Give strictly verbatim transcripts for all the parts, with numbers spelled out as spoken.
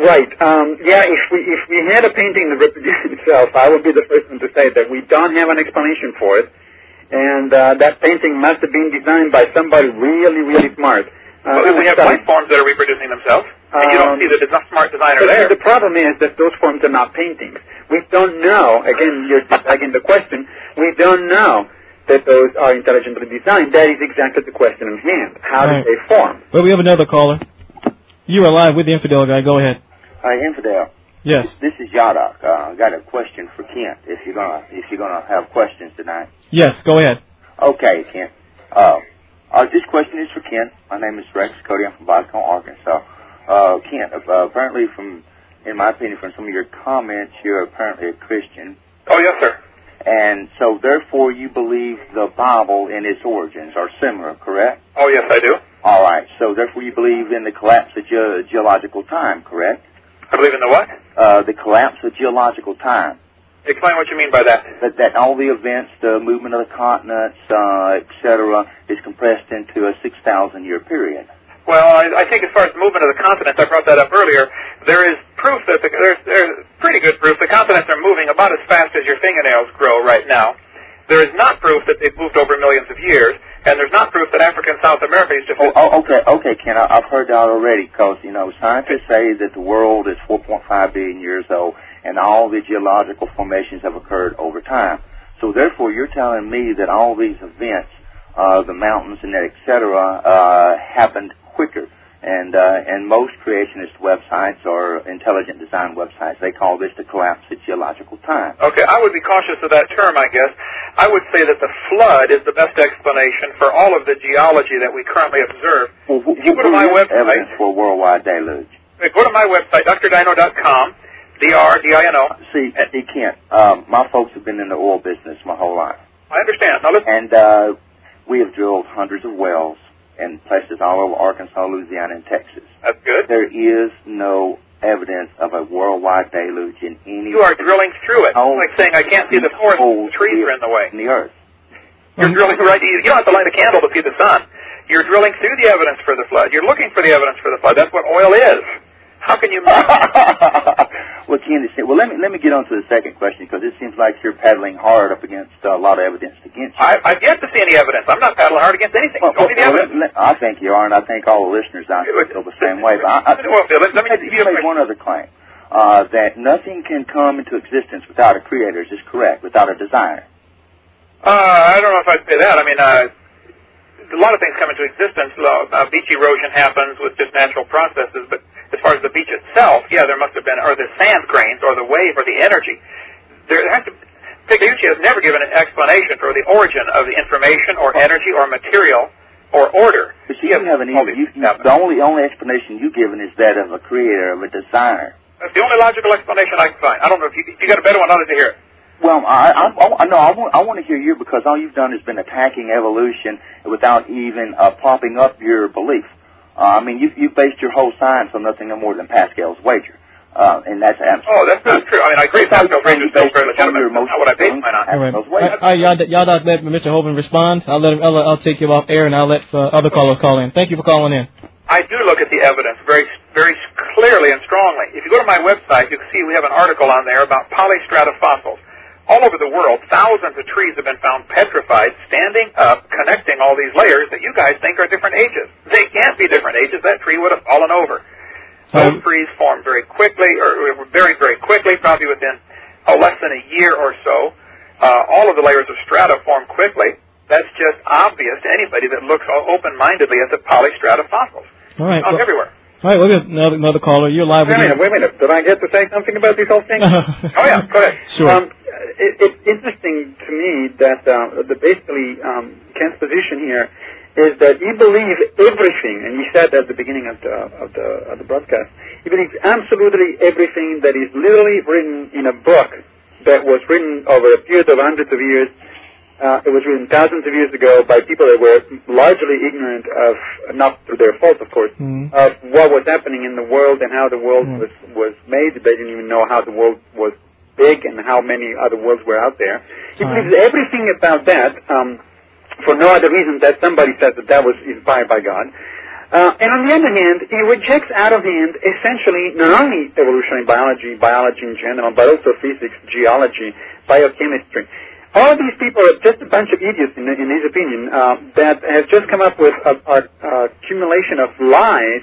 Right. Um, yeah, if we if we had a painting that reproduced itself, I would be the first one to say that we don't have an explanation for it, and uh, that painting must have been designed by somebody really, really smart. Uh, well, we have life forms that are reproducing themselves, and um, you don't see that there's a smart designer there. The problem is that those forms are not paintings. We don't know, again, you're again the question, we don't know that those are intelligently designed. That is exactly the question in hand. How right. do they form? Well, we have another caller. You are live with the Infidel Guy. Go ahead. Hi, Infidel. Yes. This, this is Yadak. I uh, got a question for Kent. If you're gonna, if you're gonna have questions tonight. Yes, go ahead. Okay, Kent. Uh, uh, this question is for Kent. My name is Rex Cody. I'm from Boston, Arkansas. Uh, Kent, uh, apparently, from, in my opinion, from some of your comments, you're apparently a Christian. Oh yes, sir. And so, therefore, you believe the Bible and its origins are similar, correct? Oh yes, I do. All right. So, therefore, you believe in the collapse of ge- geological time, correct? I believe in the what? Uh, the collapse of geological time. Explain what you mean by that. That, that all the events, the movement of the continents, uh, et cetera, is compressed into a six thousand year period. Well, I, I think as far as the movement of the continents, I brought that up earlier, there is proof that the, there's, there's pretty good proof the continents are moving about as fast as your fingernails grow right now. There is not proof that they've moved over millions of years, and there's not proof that Africa and South America is just... Oh, oh, okay, okay, Ken, I, I've heard that already, because, you know, scientists say that the world is four point five billion years old, and all the geological formations have occurred over time. So, therefore, you're telling me that all these events, uh, the mountains and that, et cetera, uh, happened quicker. And uh, and most creationist websites or intelligent design websites, they call this the collapse of geological time. Okay, I would be cautious of that term, I guess. I would say that the flood is the best explanation for all of the geology that we currently observe. Well, if you go to my website, evidence for a worldwide deluge. Go to my website, D R dino dot com, D R D I N O. See, you can't. Um, my folks have been in the oil business my whole life. I understand. Now listen. And uh, we have drilled hundreds of wells in places all over Arkansas, Louisiana, and Texas. That's good. There is no evidence of a worldwide deluge in any... You are drilling through it. It's like saying, I can't see the forest, the trees are in the way. In the earth. You're drilling right... You don't have to light a candle to see the sun. You're drilling through the evidence for the flood. You're looking for the evidence for the flood. That's what oil is. How can you... Well, Ken, well, let me let me get on to the second question, because it seems like you're paddling hard up against uh, a lot of evidence against you. I, I've yet to see any evidence. I'm not paddling hard against anything. Well, Show me the well, evidence. Let, let, I think you are, and I think all the listeners out there feel the same way. But I, I, well, let, let me you made, you made one other claim, uh, that nothing can come into existence without a creator. Is this correct? Without a designer? Uh, I don't know if I'd say that. I mean, uh, a lot of things come into existence. Uh, beach erosion happens with just natural processes, but as far as the beach itself, yeah, there must have been, or the sand grains, or the wave, or the energy. There has to, Picayucci has never given an explanation for the origin of the information, or energy, or material, or order. But you don't have an easy, you, you, the only only explanation you've given is that of a creator, of a designer. That's the only logical explanation I can find. I don't know if you, if you got a better one, I'd like to hear it. Well, I, I, I, no, I want, I want to hear you, because all you've done has been attacking evolution without even uh, propping up your belief. Uh, I mean, you you based your whole science on nothing no more than Pascal's wager, uh, and that's absolutely. Oh, that's not true. I mean, I agree. Pascal's wager is still fairly legitimate. That's not what I based mine on. All right, all right, y'all, y'all not let Mister Hovind respond. I'll let him, I'll, I'll take you off air, and I'll let uh, other callers call in. Thank you for calling in. I do look at the evidence very, very clearly and strongly. If you go to my website, you can see we have an article on there about polystrata fossils. All over the world, thousands of trees have been found petrified, standing up, connecting all these layers that you guys think are different ages. They can't be different ages. That tree would have fallen over. Those um, trees form very quickly, or very, very quickly, probably within oh, less than a year or so. Uh, all of the layers of strata form quickly. That's just obvious to anybody that looks open-mindedly at the polystrata fossils. All right. Found well, everywhere. All right, we'll get another, another caller. You're live. Wait a minute, wait a minute. Did I get to say something about these whole things? Oh, yeah, go ahead. Sure. Um, it, it's interesting to me that uh, the basically um, Kent's position here is that he believes everything, and he said at the beginning of the, of the, of the broadcast, he believes absolutely everything that is literally written in a book that was written over a period of hundreds of years. Uh, it was written thousands of years ago by people that were largely ignorant of, not through their fault, of course, mm. of what was happening in the world and how the world mm. was, was made. They didn't even know how the world was big and how many other worlds were out there. He All believes right. everything about that, um, for no other reason that somebody says that that was inspired by God. Uh, and on the other hand, he rejects out of hand essentially not only evolutionary biology, biology in general, but also physics, geology, biochemistry. All of these people are just a bunch of idiots, in, in his opinion, uh, that have just come up with a, a, a accumulation of lies.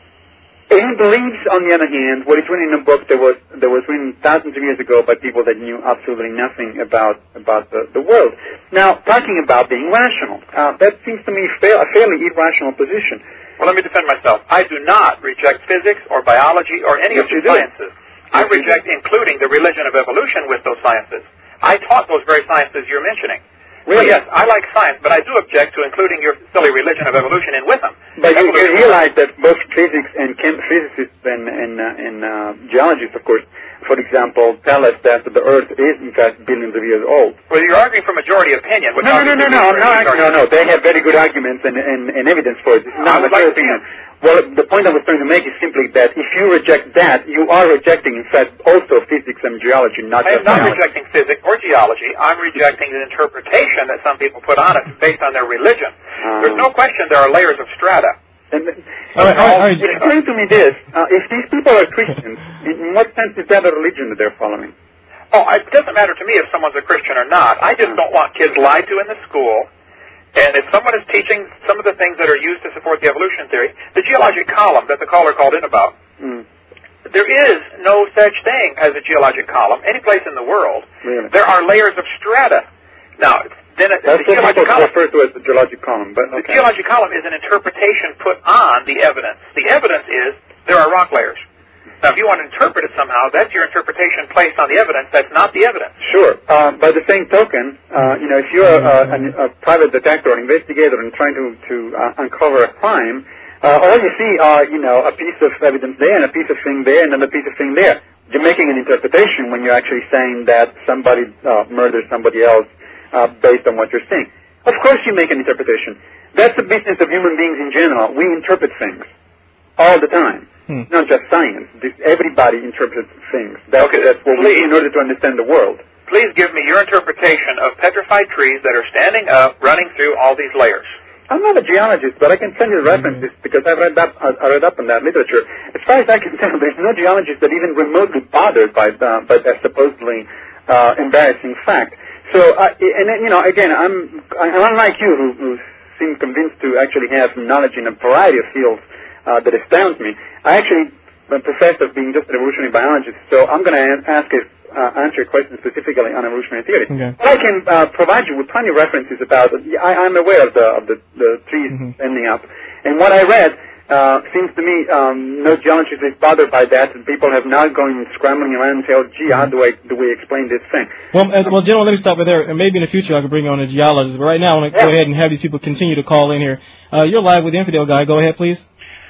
And he believes, on the other hand, what is written in a book that was that was written thousands of years ago by people that knew absolutely nothing about about the, the world. Now, talking about being rational, uh, that seems to me fair, a fairly irrational position. Well, let me defend myself. I do not reject physics or biology or any Yes, of the you do. sciences. I Yes, you reject do. including the religion of evolution with those sciences. I taught those very sciences you're mentioning. Really? So yes, I like science, but I do object to including your silly religion of evolution in with them. But you, you Evolution- realize that both physics and chem- physicists and, and, uh, and uh, geologists, of course, for example, tell us that the Earth is, in fact, billions of years old. Well, you're arguing for majority opinion. Which No, no, no, no, no, no, obviously no, no, no. They have very good arguments and, and, and evidence for it. It's I not would like to opinion. see Well, the point I was trying to make is simply that if you reject that, you are rejecting, in fact, also physics and geology, not I am just not biology. rejecting physics or geology. I'm rejecting the interpretation that some people put on it based on their religion. Um, There's no question there are layers of strata. And, All right, all right, all right. explain to me this. Uh, if these people are Christians, in what sense is that a religion that they're following? Oh, it doesn't matter to me if someone's a Christian or not. I just don't want kids lied to in the school. And if someone is teaching some of the things that are used to support the evolution theory, the geologic column that the caller called in about, Mm. there is no such thing as a geologic column any place in the world. Really? There are layers of strata. Now, then it, That's the what geologic people column, refer to as the geologic column. But the okay. geologic column is an interpretation put on the evidence. The evidence is there are rock layers. Now, if you want to interpret it somehow, that's your interpretation placed on the evidence. That's not the evidence. Sure. Uh, by the same token, uh, you know, if you're a, a, a private detective or investigator and trying to, to uh, uncover a crime, uh, all you see are, you know, a piece of evidence there and a piece of thing there and another piece of thing there. You're making an interpretation when you're actually saying that somebody uh, murdered somebody else uh, based on what you're saying. Of course you make an interpretation. That's the business of human beings in general. We interpret things all the time. Hmm. Not just science. This, everybody interprets things. That's, Okay, that's what we please. do in order to understand the world. Please give me your interpretation of petrified trees that are standing up, running through all these layers. I'm not a geologist, but I can send you references because I've read up, I read up on that literature. As far as I can tell, there's no geologist that even remotely bothered by uh, by that supposedly uh, embarrassing fact. So, uh, and then, you know, again, I'm I'm unlike you, who, who seem convinced to actually have knowledge in a variety of fields uh, that astounds me. I actually profess of being just an evolutionary biologist, so I'm going to ask if. Uh, answer your question specifically on evolutionary theory. Okay. But I can uh, provide you with plenty of references about it. I, I'm aware of the of the, the trees Mm-hmm. ending up, and what I read uh, seems to me um, no geologist is bothered by that, and people have not going scrambling around and say, "Oh, gee, how do I do we explain this thing?" Well, uh, well, gentlemen, let me stop right there. And maybe in the future I could bring on a geologist. But right now I want to Yeah. go ahead and have these people continue to call in here. Uh, you're live with the Infidel Guy. Go ahead, please.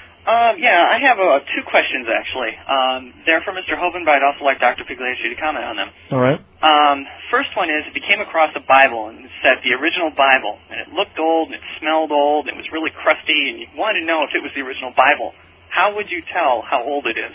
Um, yeah, I have uh, two questions, actually. Um, they're for Mister Hovind, but I'd also like Doctor Pigliacci to comment on them. All right. Um, first one is, if you came across a Bible and it said the original Bible, and it looked old, and it smelled old, and it was really crusty, and you wanted to know if it was the original Bible, how would you tell how old it is?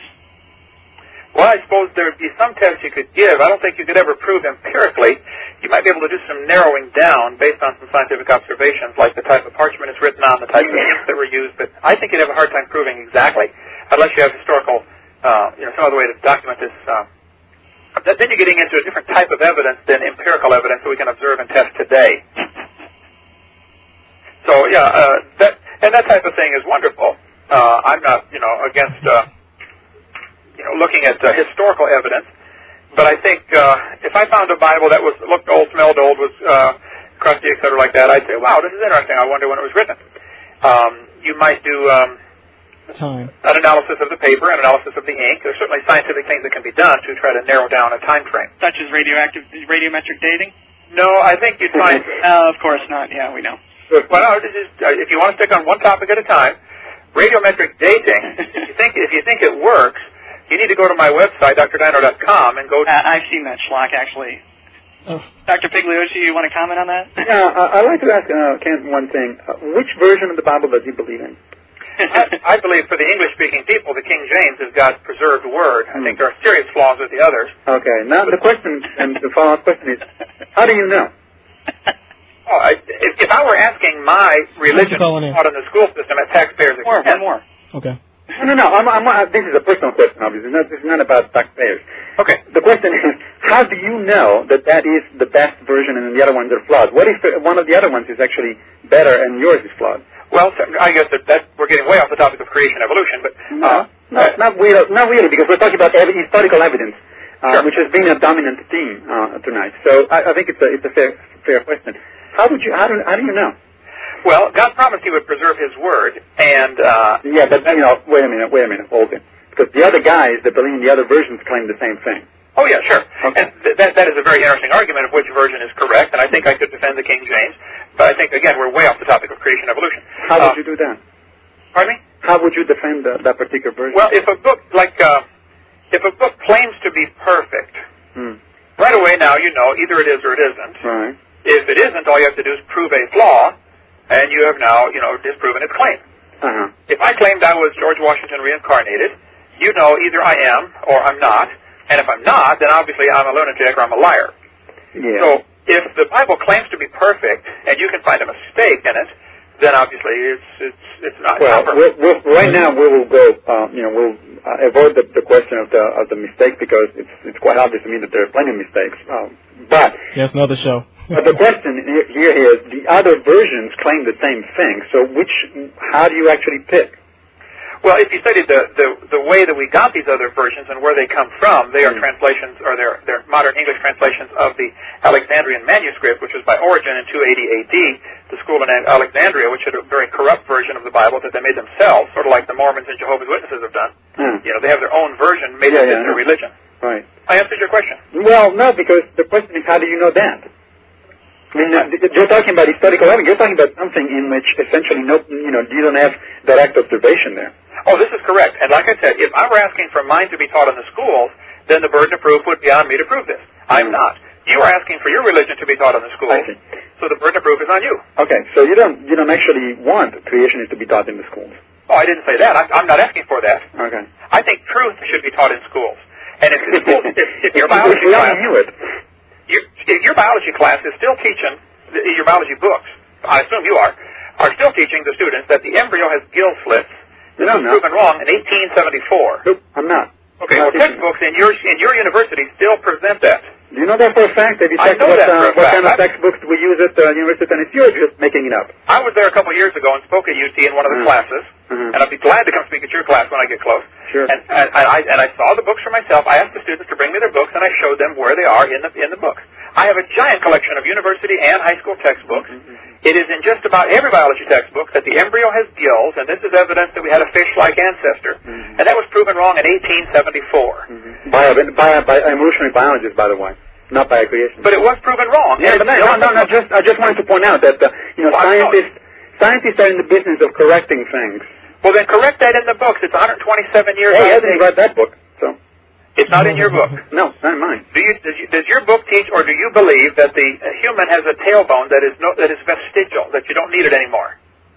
Well, I suppose there would be some tests you could give. I don't think you could ever prove empirically. You might be able to do some narrowing down based on some scientific observations, like the type of parchment it's written on, the type of inks that were used. But I think you'd have a hard time proving exactly, unless you have historical, uh, you know, some other way to document this. Uh, then you're getting into a different type of evidence than empirical evidence that we can observe and test today. So, yeah, uh, that and that type of thing is wonderful. Uh, I'm not, you know, against. Uh, You know, looking at uh, historical evidence, but I think uh, if I found a Bible that was looked old, smelled old, was uh, crusty, et cetera, like that, I'd say, "Wow, this is interesting. I wonder when it was written." Um, you might do um, Time. an analysis of the paper, an analysis of the ink. There's certainly scientific things that can be done to try to narrow down a time frame. Such as radioactive, radiometric dating? No, I think you'd find. Uh, of course not. Yeah, we know. Well, no, this is, uh, if you want to stick on one topic at a time, radiometric dating. if you think if you think it works. You need to go to my website, D R Dino dot com, and go. Uh, I've seen that schlock, actually. Oh. Doctor Pigliacci, you want to comment on that? Yeah, uh, I'd like to ask uh, Kent one thing. Uh, which version of the Bible does he believe in? I, I believe for the English-speaking people, the King James is God's preserved word. I think there are serious flaws with the others. Okay, now the question, and the follow-up question is, how do you know? Oh, I, if, if I were asking my religion taught in the school system at taxpayers' expense... One more. Okay. No, no, no. I'm, I'm, uh, this is a personal question, obviously. Not, this is not about taxpayers. Okay. The question is, how do you know that that is the best version and the other ones are flawed? What if one of the other ones is actually better and yours is flawed? Well, I guess that, that we're getting way off the topic of creation and evolution, but... No, uh, no uh, not, really, not really, because we're talking about ev- historical evidence, uh, sure. which has been a dominant theme uh, tonight. So I, I think it's a, it's a fair, fair question. How would you, how do, how do you know? Well, God promised He would preserve His word, and... Uh, yeah, but, you know, wait a minute, wait a minute, hold it. Because the other guys that believe in the other versions claim the same thing. Oh, yeah, sure. Okay. And th- that, that is a very interesting argument of which version is correct, and I think I could defend the King James, but I think, again, we're way off the topic of creation and evolution. How uh, would you do that? Pardon me? How would you defend uh, that particular version? Well, if a book, like, uh, if a book claims to be perfect, hmm. right away now you know either it is or it isn't. Right. If it isn't, all you have to do is prove a flaw, and you have now, you know, disproven its claim. Uh-huh. If I claimed I was George Washington reincarnated, you know either I am or I'm not, and if I'm not, then obviously I'm a lunatic or I'm a liar. Yeah. So if the Bible claims to be perfect, and you can find a mistake in it, then obviously it's it's it's not. Well, not we'll, we'll, right now we will go. Uh, you know, we'll uh, avoid the, the question of the of the mistake because it's it's quite obvious to me that there are plenty of mistakes. Um, but yes, another show. But the question here is, the other versions claim the same thing. So which? How do you actually pick? Well, if you studied the, the, the way that we got these other versions and where they come from, they are mm. translations, or they're, they're modern English translations of the Alexandrian manuscript, which was by Origen in two eighty A D, the school in Alexandria, which had a very corrupt version of the Bible that they made themselves, sort of like the Mormons and Jehovah's Witnesses have done. Mm. You know, they have their own version made yeah, into yeah, their no. religion. Right. I answered your question. Well, no, because the question is, how do you know that? I mean, uh, you're talking about historical evidence. You're talking about something in which essentially, no, you know, you don't have direct observation there. Oh, this is correct. And like I said, if I were asking for mine to be taught in the schools, then the burden of proof would be on me to prove this. I'm mm-hmm. not. You are asking for your religion to be taught in the schools, so the burden of proof is on you. Okay, so you don't you don't actually want creation to be taught in the schools. Oh, I didn't say that. I, I'm not asking for that. Okay. I think truth should be taught in schools. And if, if, if, if your biology we class, knew it. Your, if your biology class is still teaching your biology books, I assume you are, are still teaching the students that the embryo has gill slits. This no, was no. proven wrong in eighteen seventy-four. Nope, I'm not. Okay, I'm well, not textbooks in your in your university still present that. Do you know that for a fact? Have you I checked know what, that uh, for a what fact. kind of textbooks we use at the University of Tennessee, or just making it up? I was there a couple of years ago and spoke at U T in one of the uh-huh. classes, uh-huh. and I'd be glad to come speak at your class when I get close. Sure. And, and, and, I, and I saw the books for myself. I asked the students to bring me their books, and I showed them where they are in the in the books. I have a giant collection of university and high school textbooks. Mm-hmm. It is in just about every biology textbook that the embryo has gills, and this is evidence that we had a fish-like ancestor. Mm-hmm. And that was proven wrong in eighteen seventy-four. Mm-hmm. By, by, by evolutionary biologists, by the way. Not by creation. But it was proven wrong. Yeah, but no, no, no, just, I just wanted to point out that, uh, you know, well, scientists, scientists are in the business of correcting things. Well, then correct that in the books. It's one hundred twenty-seven years old. Hey, I old. didn't read that book, so. It's not in your book. No, not in mine. Do you, does, you, does your book teach, or do you believe that the human has a tailbone that is no, that is vestigial, that you don't need it anymore?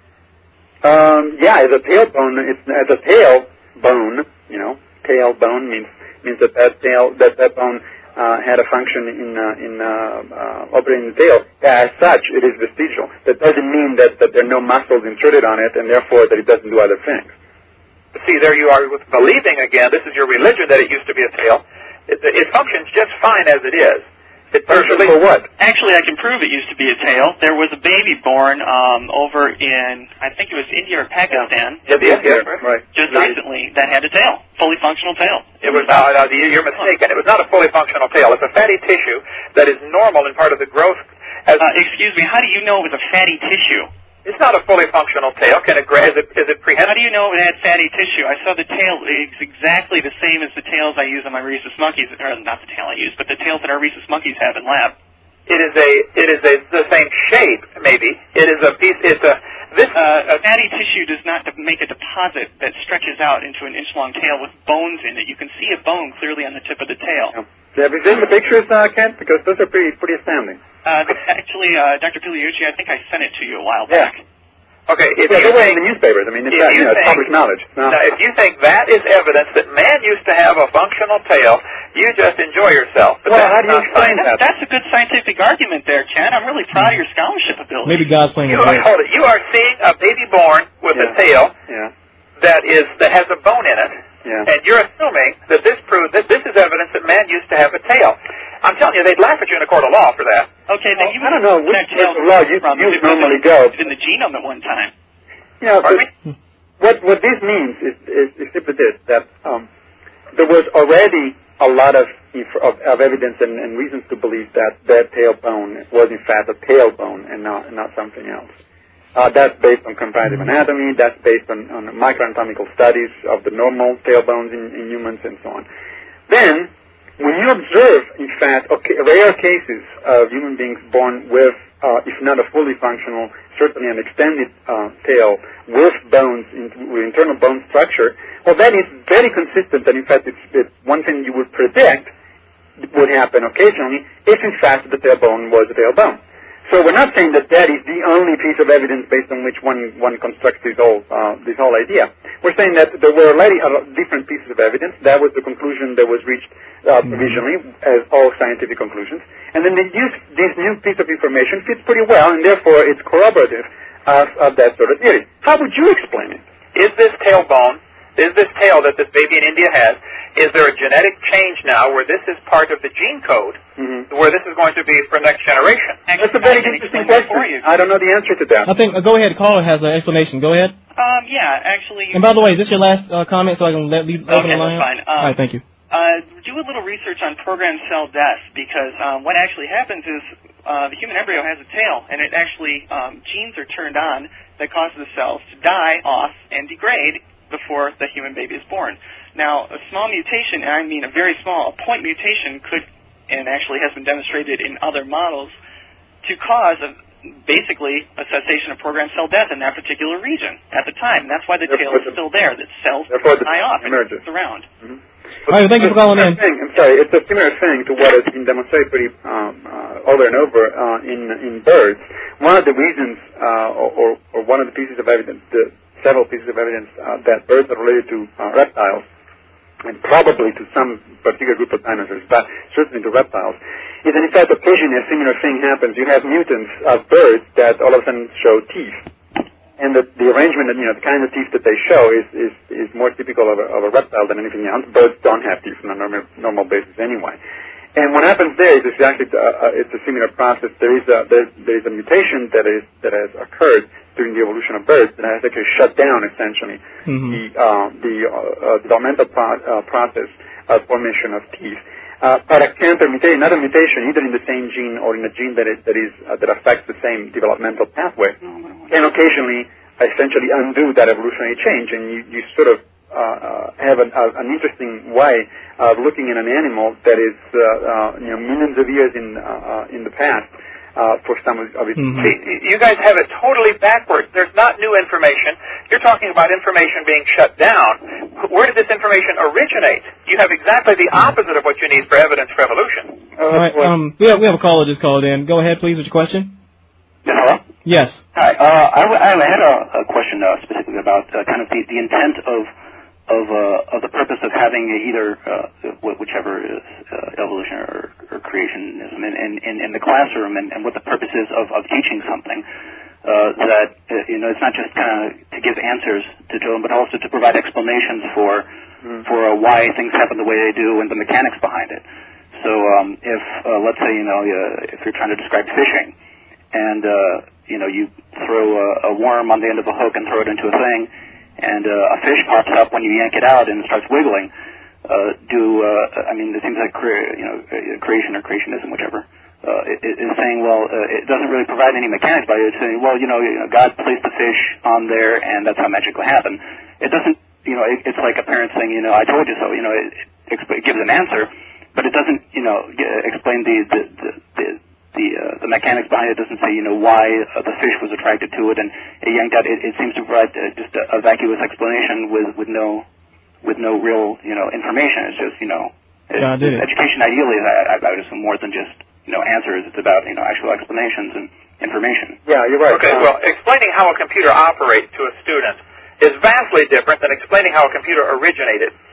Um, yeah, as a tailbone, it's as a tailbone, you know, tailbone means means that that tail that that bone uh, had a function in uh, in uh, uh, operating the tail. As such, it is vestigial. That doesn't mean that, that there are no muscles intruded on it, and therefore that it doesn't do other things. See, there you are with believing again. This is your religion that it used to be a tail. It, it functions just fine as it is. It functions for what? Actually, I can prove it used to be a tail. There was a baby born um, over in, I think it was India or Pakistan. Yeah, yeah, yeah, yeah right. Just right. recently, that had a tail, fully functional tail. It was uh, uh, you're mistaken. It was not a fully functional tail. It's a fatty tissue that is normal in part of the growth. As uh, excuse me, how do you know it was a fatty tissue? It's not a fully functional tail. Can it? Is it? Is it prehensile? How do you know it had fatty tissue? I saw the tail. It's exactly the same as the tails I use on my rhesus monkeys, or not the tail I use, but the tails that our rhesus monkeys have in lab. It is a. It is a the same shape, maybe. It is a piece. It's a. This uh, fatty tissue does not make a deposit that stretches out into an inch-long tail with bones in it. You can see a bone clearly on the tip of the tail. Yeah. Have you seen the pictures, uh, Kent? Because those are pretty pretty astounding. Uh, actually, uh, Doctor Pigliucci, I think I sent it to you a while back. Yeah. Okay, if yeah, you they're think, in the newspapers. I mean, it's, if that, you you know, think, it's public knowledge. No. Now, if you think that is evidence that man used to have a functional tail, You just enjoy yourself. But well, that's how do you not explain science. that? That's a good scientific argument there, Ken. I'm really proud of your scholarship ability. Maybe God's playing You a are, game. hold it. You are seeing a baby born with Yeah. a tail Yeah. that is that has a bone in it, Yeah. and you're assuming that this proves that this is evidence that man used to have a tail. I'm telling you, they'd laugh at you in a court of law for that. Okay, then you I don't know which that tail court of law you, from you it normally was go. in the genome at one time. You know, Pardon the- what what this means is, is, is simply this, that um, there was already a lot of of, of evidence and, and reasons to believe that that tailbone was in fact a tailbone and not not something else. Uh, that's based on comparative anatomy. That's based on, on microanatomical studies of the normal tailbones in, in humans and so on. Then, when you observe, in fact, okay, rare cases of human beings born with, uh, if not a fully functional, certainly an extended uh, tail with bones, in, with internal bone structure, well, that is very consistent, and in fact, it's, it's one thing you would predict would happen occasionally if, in fact, the tailbone was a tailbone. So we're not saying that that is the only piece of evidence based on which one one constructs this whole uh, this whole idea. We're saying that there were already uh, different pieces of evidence. That was the conclusion that was reached uh, provisionally, as all scientific conclusions. And then they use this new piece of information fits pretty well, and therefore it's corroborative of, of that sort of theory. How would you explain it? Is this tailbone, is this tail that this baby in India has, is there a genetic change now where this is part of the gene code, Mm-hmm. where this is going to be for next generation? That's a very interesting question. I don't know the answer to that. I think, uh, go ahead, caller has an explanation. Go ahead. Um, yeah, actually. And by the way, is this your last uh, comment so I can let leave open Okay, the line? that's fine. Um, All right, thank you. Uh, do a little research on programmed cell death, because um, what actually happens is uh, the human embryo has a tail, and it actually, um, genes are turned on that cause the cells to die off and degrade before the human baby is born. Now, a small mutation, and I mean a very small, a point mutation could, and actually has been demonstrated in other models, to cause a, basically a cessation of programmed cell death in that particular region at the time. And that's why the tail is still there, that cells die off and emerges. it's around. Mm-hmm. All right, thank you for calling in. Thing, I'm sorry, it's a similar thing to what has been demonstrated pretty um, uh, over and over uh, in in birds. One of the reasons, uh, or, or, or one of the pieces of evidence, the several pieces of evidence uh, that birds are related to uh, reptiles, and probably to some particular group of dinosaurs, but certainly to reptiles, is that in fact occasionally a similar thing happens. You have mutants of birds that all of a sudden show teeth. And the, the arrangement, and you know, the kind of teeth that they show is, is, is more typical of a, of a reptile than anything else. Birds don't have teeth on a normal, normal basis anyway. And what happens there is exactly uh, uh, it's a similar process. There is a there, there is a mutation that is that has occurred during the evolution of birds that has actually shut down essentially mm-hmm. the uh, the uh, uh, developmental pro- uh, process of formation of teeth. Uh, but a counter mutation, not a mutation either in the same gene or in a gene that is that is uh, that affects the same developmental pathway, can occasionally essentially undo that evolutionary change, and you, you sort of uh, uh, have an, uh, an interesting way of looking at an animal that is uh, uh, you know millions of years in uh, uh, in the past. Uh, for some of its mm-hmm. See, you guys have it totally backwards. There's not new information. You're talking about information being shut down. Where did this information originate? You have exactly the opposite of what you need for evidence for evolution. Uh, All right. Um, we have we have a caller just called in. Go ahead, please, with your question. Hello. Yes. Hi. Uh, I, w- I had a, a question uh, specifically about uh, kind of the, the intent of of uh, of the purpose of having either uh, whichever is uh, evolution or, or creationism in, in, in the classroom, and, and what the purpose is of, of teaching something uh, that uh, you know it's not just kind of to give answers to children, but also to provide explanations for mm. for uh, why things happen the way they do and the mechanics behind it. So um, if uh, let's say you know uh, if you're trying to describe fishing, and uh, you know you throw a, a worm on the end of a hook and throw it into a thing, and uh, a fish pops up when you yank it out and it starts wiggling. Uh, do uh, I mean it seems like cre- you know creation or creationism, whichever, uh, it, it is saying well uh, it doesn't really provide any mechanics by it. It's saying well you know, you know God placed the fish on there and that's how magically happened. It doesn't you know it, it's like a parent saying you know I told you so. You know it, it, it gives an answer, but it doesn't you know explain the the the, the The, uh, the mechanics behind it. Doesn't say, you know, why uh, the fish was attracted to it and it yanked out. It, it seems to provide uh, just a, a vacuous explanation with, with no with no real, you know, information. It's just, you know, it, God did it. Education ideally, I, I would assume, more than just, you know, answers. It's about, you know, actual explanations and information. Yeah, you're right. Okay, uh, well, explaining how a computer operates to a student is vastly different than explaining how a computer originated.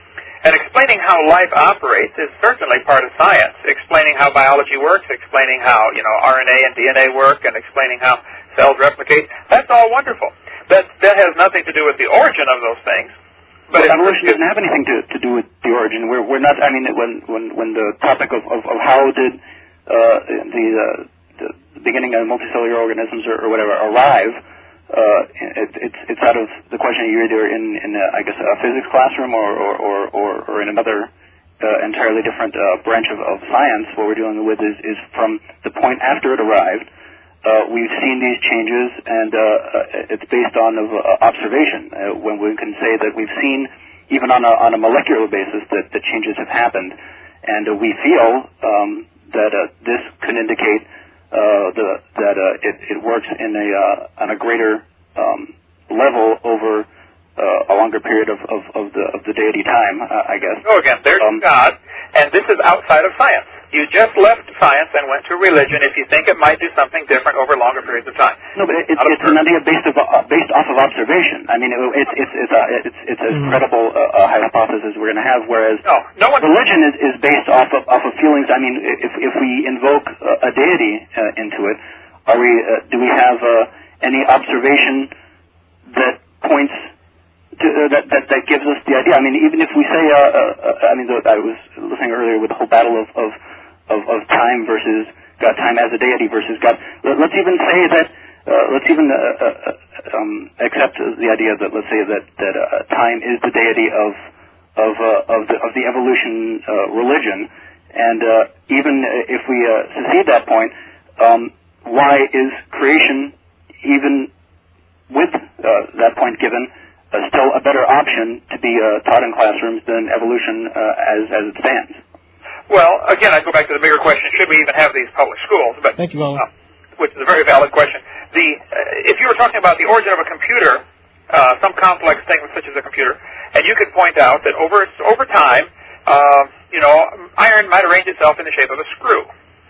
And explaining how life operates is certainly part of science. Explaining how biology works, explaining how, you know, R N A and D N A work, and explaining how cells replicate, that's all wonderful. That, that has nothing to do with the origin of those things. But well, evolution doesn't have anything to, to do with the origin. We're, we're not, I mean, when, when, when the topic of, of, of how did uh, the, uh, the beginning of multicellular organisms or, or whatever arrive, uh, it, it's, it's out of the question you're either in, in a, I guess, a physics classroom or, or, or, or, or in another uh, entirely different uh, branch of, of science. What we're dealing with is, is from the point after it arrived. Uh, we've seen these changes, and uh, uh, it's based on of, uh, observation. Uh, when we can say that we've seen, even on a, on a molecular basis, that, that changes have happened, and uh, we feel um, that uh, this could indicate uh, the, that uh, it, it works in a uh, on a greater um, level over uh, a longer period of, of, of the of the deity time, uh, I guess. So again, there's um, God, and this is outside of science. You just left science and went to religion if you think it might do something different over longer periods of time. No, but it, it's, it's an idea based, of, uh, based off of observation. I mean, it, it's it's it's a it's, it's as mm. credible a, a hypothesis we're going to have. Whereas no, no one religion is, is based off of off of feelings. I mean, if if we invoke a, a deity uh, into it, are we uh, do we have uh, any observation that points to, uh, that that that gives us the idea? I mean, even if we say, uh, uh, I mean, the, I was listening earlier with the whole battle of. of Of, of time versus God, time as a deity versus God. Let's even say that. Uh, let's even uh, uh, um, accept the idea that let's say that that uh, time is the deity of of uh, of the of the evolution uh, religion, and uh, even if we uh, secede that point, um, why is creation, even with uh, that point given, uh, still a better option to be uh, taught in classrooms than evolution uh, as as it stands? Well, again, I go back to the bigger question: should we even have these public schools? But thank you, Alan. Uh, which is a very valid question. The uh, if you were talking about the origin of a computer, uh, some complex thing such as a computer, and you could point out that over over time, uh, you know, iron might arrange itself in the shape of a screw.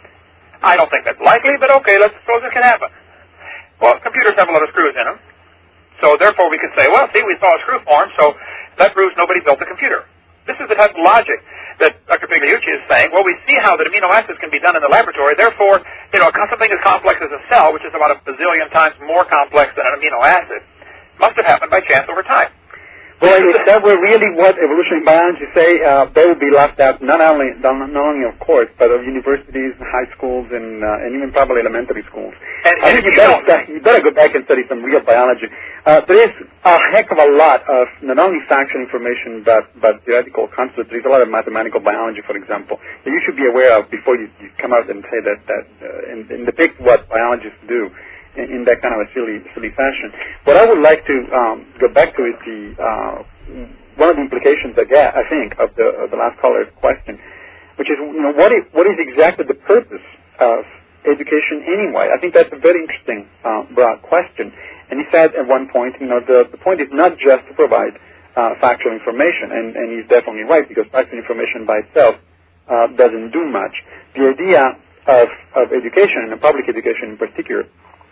I don't think that's likely, but okay, let's suppose it can happen. Well, computers have a lot of screws in them, so therefore we could say, well, see, we saw a screw form, so that proves nobody built a computer. This is the type of logic that Doctor Pigliucci is saying. Well, we see how that amino acids can be done in the laboratory. Therefore, you know, something as complex as a cell, which is about a bazillion times more complex than an amino acid, must have happened by chance over time. Well, if that were really what evolutionary biology say, uh, they would be left out not only not only of course, but of universities, high schools, and uh, and even probably elementary schools. And, I and think you, you, better, st- you better go back and study some real biology. Uh, there is a heck of a lot of not only factual information, but but theoretical concepts. There's a lot of mathematical biology, for example, that you should be aware of before you, you come out and say that that uh, and, and depict what biologists do in, in that kind of a silly silly fashion. What I would like to um, go back to is the uh, one of the implications, I guess, I think, of the of the last caller's question, which is, you know, what is what is exactly the purpose of education anyway? I think that's a very interesting, uh, broad question. And he said at one point, you know, the the point is not just to provide uh, factual information, and and he's definitely right, because factual information by itself uh, doesn't do much. The idea of of education, and public education in particular,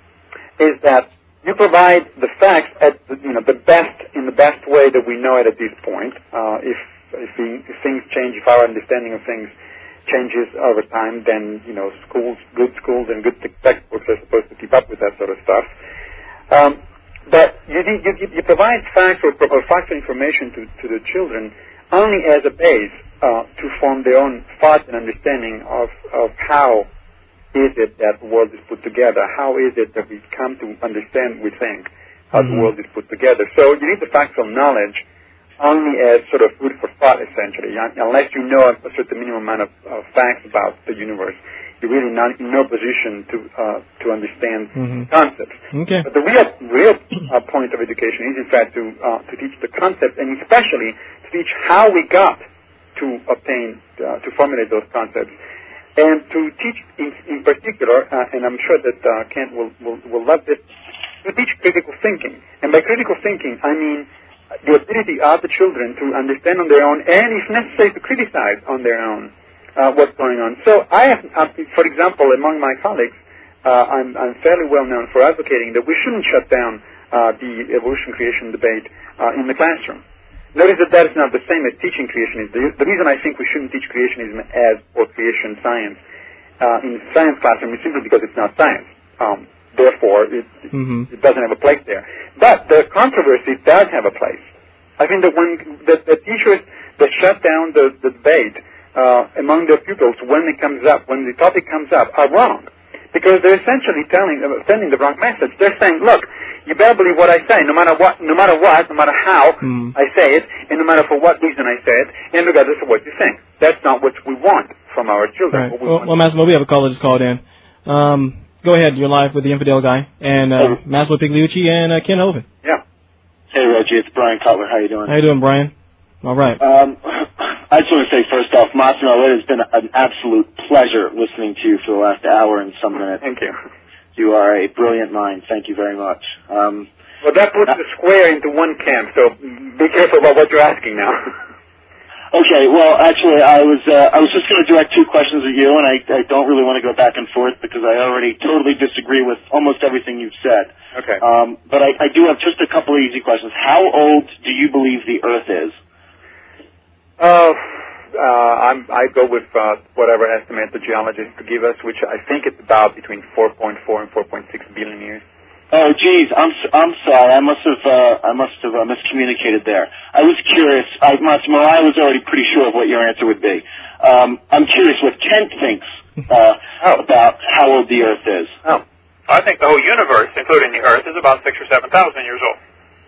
is that you provide the facts at the, you know, the best in the best way that we know it at this point. Uh, if if, we, if things change, if our understanding of things changes over time, then you know schools, good schools, and good textbooks are supposed to keep up with that sort of stuff. Um, but you, you you provide facts or, or factual information to to the children only as a base uh, to form their own thoughts and understanding of of how is it that the world is put together? How is it that we come to understand, we think, how mm-hmm. the world is put together? So you need the factual knowledge only as sort of food for thought, essentially. Unless you know a certain minimum amount of, of facts about the universe, you're really not in no position to uh, to understand mm-hmm. concepts. Okay. But the real real uh, point of education is, in fact, to uh, to teach the concepts, and especially to teach how we got to obtain, uh, to formulate those concepts. And to teach, in, in particular, uh, and I'm sure that uh, Kent will, will, will love this, to teach critical thinking. And by critical thinking, I mean the ability of the children to understand on their own, and if necessary, to criticize on their own uh, what's going on. So I, have, uh, for example, among my colleagues, uh, I'm, I'm fairly well known for advocating that we shouldn't shut down uh, the evolution creation debate uh, in the classroom. Notice that that is not the same as teaching creationism. The, the reason I think we shouldn't teach creationism as or creation science uh, in science classroom is simply because it's not science. Um, therefore, it, mm-hmm. it doesn't have a place there. But the controversy does have a place. I think that when the, the teachers that shut down the, the debate uh, among their pupils when it comes up, when the topic comes up, are wrong. Because they're essentially telling, uh, sending the wrong message. They're saying, look, you better believe what I say, no matter what, no matter what, no matter how mm. I say it, and no matter for what reason I say it, and regardless of what you think. That's not what we want from our children. Right. We well, well Massimo, we have a caller just called in. Um, go ahead, you're live with the Infidel Guy, and uh, hey. Massimo Pigliucci and uh, Ken Hovind. Yeah. Hey, Reggie, it's Brian Cutler. How you doing? How you doing, Brian? All right. Um, I just want to say, first off, Massimo, it has been an absolute pleasure listening to you for the last hour and some minutes. Thank you. You are a brilliant mind. Thank you very much. Um, well, that puts uh, the square into one camp, so be careful about what you're asking now. Okay, well, actually, I was uh, I was just going to direct two questions at you, and I, I don't really want to go back and forth because I already totally disagree with almost everything you've said. Okay. Um, but I, I do have just a couple of easy questions. How old do you believe the Earth is? Uh, uh, I'm, I go with uh, whatever estimate the geologists give us, which I think it's about between four point four and four point six billion years. Oh, geez, I'm I'm sorry. I must have uh, I must have uh, miscommunicated there. I was curious. I, Massimo, I was already pretty sure of what your answer would be. Um, I'm curious what Kent thinks uh, oh. about how old the Earth is. Oh, I think the whole universe, including the Earth, is about six or seven thousand years old.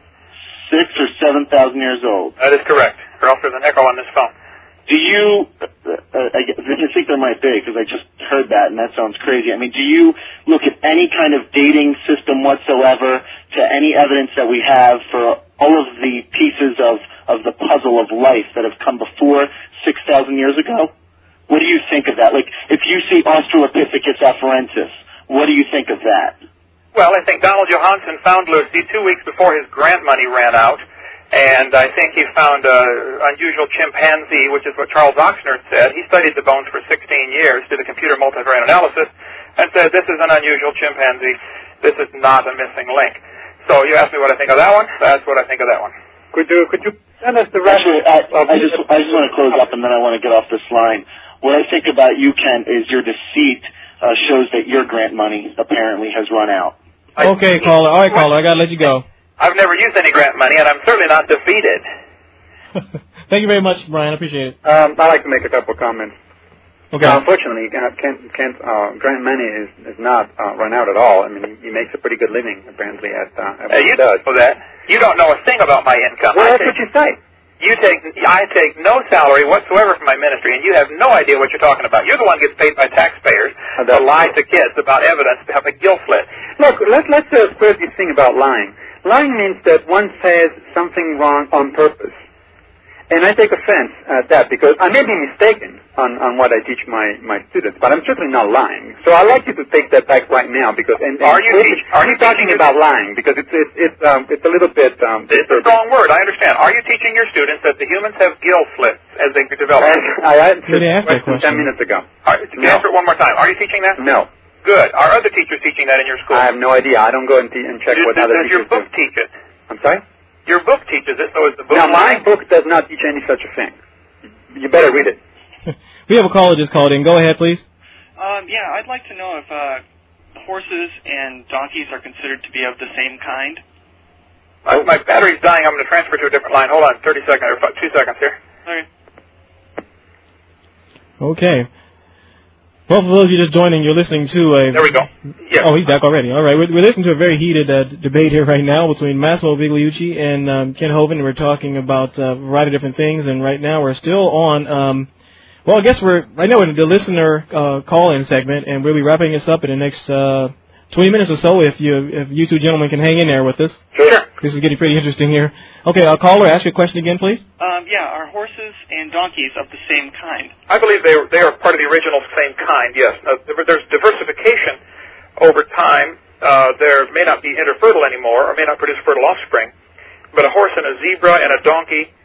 Six or seven thousand years old. That is correct. Or else there's an echo on this phone. Do you, uh, uh, I, I think there might be, because I just heard that, and that sounds crazy. I mean, do you look at any kind of dating system whatsoever to any evidence that we have for all of the pieces of, of the puzzle of life that have come before six thousand years ago? What do you think of that? Like, if you see Australopithecus afarensis, what do you think of that? Well, I think Donald Johanson found Lucy two weeks before his grant money ran out. And I think he found an unusual chimpanzee, which is what Charles Oxnard said. He studied the bones for sixteen years, did a computer multivariate analysis, and said, this is an unusual chimpanzee. This is not a missing link. So you asked me what I think of that one. That's what I think of that one. Could you, could you send us the rest? Actually, I, I, just, I just want to close up, and then I want to get off this line. What I think about you, Ken, is your deceit uh, shows that your grant money apparently has run out. Okay, caller. All right, caller. I got to let you go. I've never used any grant money, and I'm certainly not defeated. Thank you very much, Brian. I appreciate it. Um, I'd like to make a couple of comments. Okay. Uh, unfortunately, Kent, Kent, uh, grant money is, is not uh, run out at all. I mean, he makes a pretty good living, apparently, at, uh, at what uh, you he does. know that. You don't know a thing about my income. Well, I that's take, what you say. You take, I take no salary whatsoever from my ministry, and you have no idea what you're talking about. You're the one who gets paid by taxpayers uh, to lie to kids about evidence to have a gill slit. Look, let, let's uh, square this thing about lying. Lying means that one says something wrong on purpose. And I take offense at that because I may be mistaken on, on what I teach my, my students, but I'm certainly not lying. So I'd like you to take that back right now because... And, and are you, teach, are you talking about lying? Because it's, it's, it's, um, it's a little bit... Um, it's a strong word, I understand. Are you teaching your students that the humans have gill slits as they develop? I answered the question ten minutes ago. All right, can you answer it one more time? Are you teaching that? No. Good. Are other teachers teaching that in your school? I have no idea. I don't go and, te- and check does, what other does teachers do. Does your book do. teach it? I'm sorry? Your book teaches it, so is the book Now, my lying? book does not teach any such a thing. You better read it. We have a caller just called in. Go ahead, please. Um, yeah, I'd like to know if uh, horses and donkeys are considered to be of the same kind. Uh, my battery's dying. I'm going to transfer to a different line. Hold on, thirty seconds or two seconds here. Okay. Okay. Well, for those of you just joining, you're listening to a... There we go. Yes. Oh, he's back already. All right. We're, we're listening to a very heated uh, d- debate here right now between Massimo Pigliucci and um, Ken Hovind. We're talking about uh, a variety of different things, and right now we're still on... Um, well, I guess we're... Right now we're in the listener uh, call-in segment, and we'll be wrapping this up in the next uh, twenty minutes or so if you if you two gentlemen can hang in there with us. Sure. This is getting pretty interesting here. Okay, uh, caller, ask your question again, please. Um, yeah, are horses and donkeys of the same kind? I believe they they are part of the original same kind, yes. Now, there's diversification over time. Uh, there may not be interfertile anymore or may not produce fertile offspring. But a horse and a zebra and a donkey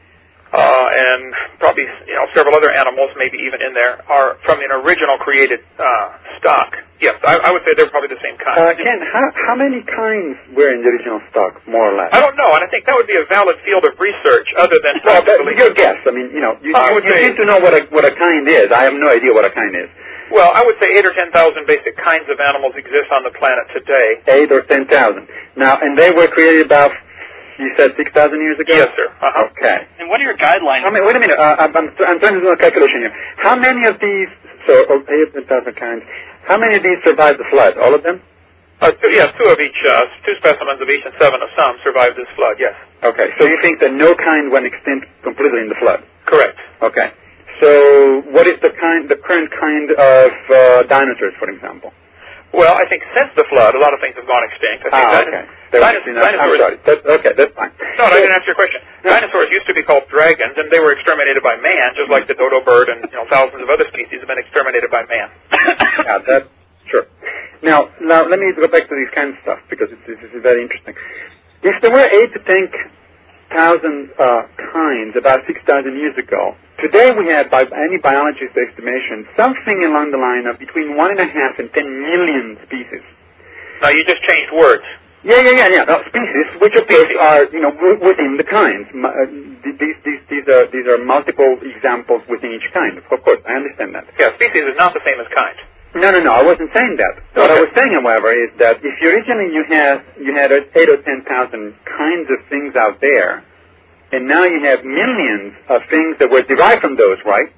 uh, and probably you know several other animals, maybe even in there, are from an original created uh, stock. Yes, I, I would say they're probably the same kind. Uh, Ken, how, how many kinds were in the original stock, more or less? I don't know, and I think that would be a valid field of research other than Well, that, possibly... your guess. I mean, you know, you, I you, would you say- seem to know what a, what a kind is. I have no idea what a kind is. Well, I would say eight or ten thousand basic kinds of animals exist on the planet today. Eight or ten thousand. Now, and they were created about, you said six thousand years ago? Yes, sir. Uh-huh. Okay. And what are your guidelines? I mean, wait a minute. Uh, I'm, I'm I'm trying to do a calculation here. How many of these, so oh, eight or ten thousand kinds, how many of these survived the flood? All of them? Uh, two, yes, two of each, uh, two specimens of each and seven of some survived this flood, yes. Okay. So you think that no kind went extinct completely in the flood? Correct. Okay. So what is the kind, the current kind of uh, dinosaurs, for example? Well, I think since the flood, a lot of things have gone extinct. I think Ah, dino- okay. There was- dinos- I'm dinosaurs... sorry. That's, okay, that's fine. No, no, I So- didn't answer your question. Dinosaurs used to be called dragons, and they were exterminated by man, just like the dodo bird and you know thousands of other species have been exterminated by man. Yeah, that's sure. Now, now let me go back to this kind of stuff because it's, this is very interesting. If there were eight to ten thousand uh, kinds about six thousand years ago, today we have, by any biologist's estimation, something along the line of between one and a half and ten million species. Now, you just changed words. Yeah, yeah, yeah, yeah. No, species, which of course are, you know, w- within the kinds. M- uh, these, these, these are these are multiple examples within each kind. Of course, I understand that. Yeah, species is not the same as kind. No, no, no. I wasn't saying that. What I Okay. was saying, however, is that if you originally you had you had eight or ten thousand kinds of things out there, and now you have millions of things that were derived from those, right?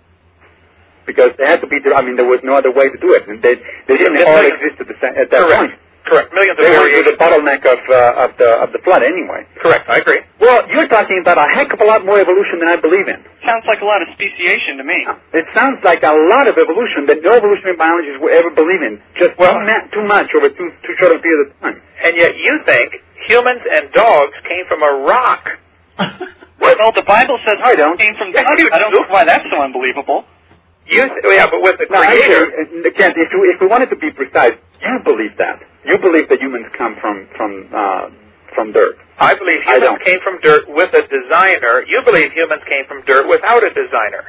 Because they had to be. I mean, there was no other way to do it, and they they didn't Yeah, all millions. exist at, the, sa- at that Correct. point. Correct. Millions of They were the variations. bottleneck of uh, of the of the flood anyway. Correct. I agree. Well, you're talking about a heck of a lot more evolution than I believe in. Sounds like a lot of speciation to me. It sounds like a lot of evolution that no evolutionary biologists will ever believe in. Just Well- too, ma- too much over too too short a period of time. And yet you think humans and dogs came from a rock. Well, the Bible says I don't. it came from Yes, dust. you I don't do. know why that's so unbelievable. You th- yeah, but with the No, creator. actually, uh, Kent, if, you, if we wanted to be precise, you believe that. You believe that humans come from from uh, from dirt. I believe I humans don't. came from dirt with a designer. You believe humans came from dirt without a designer.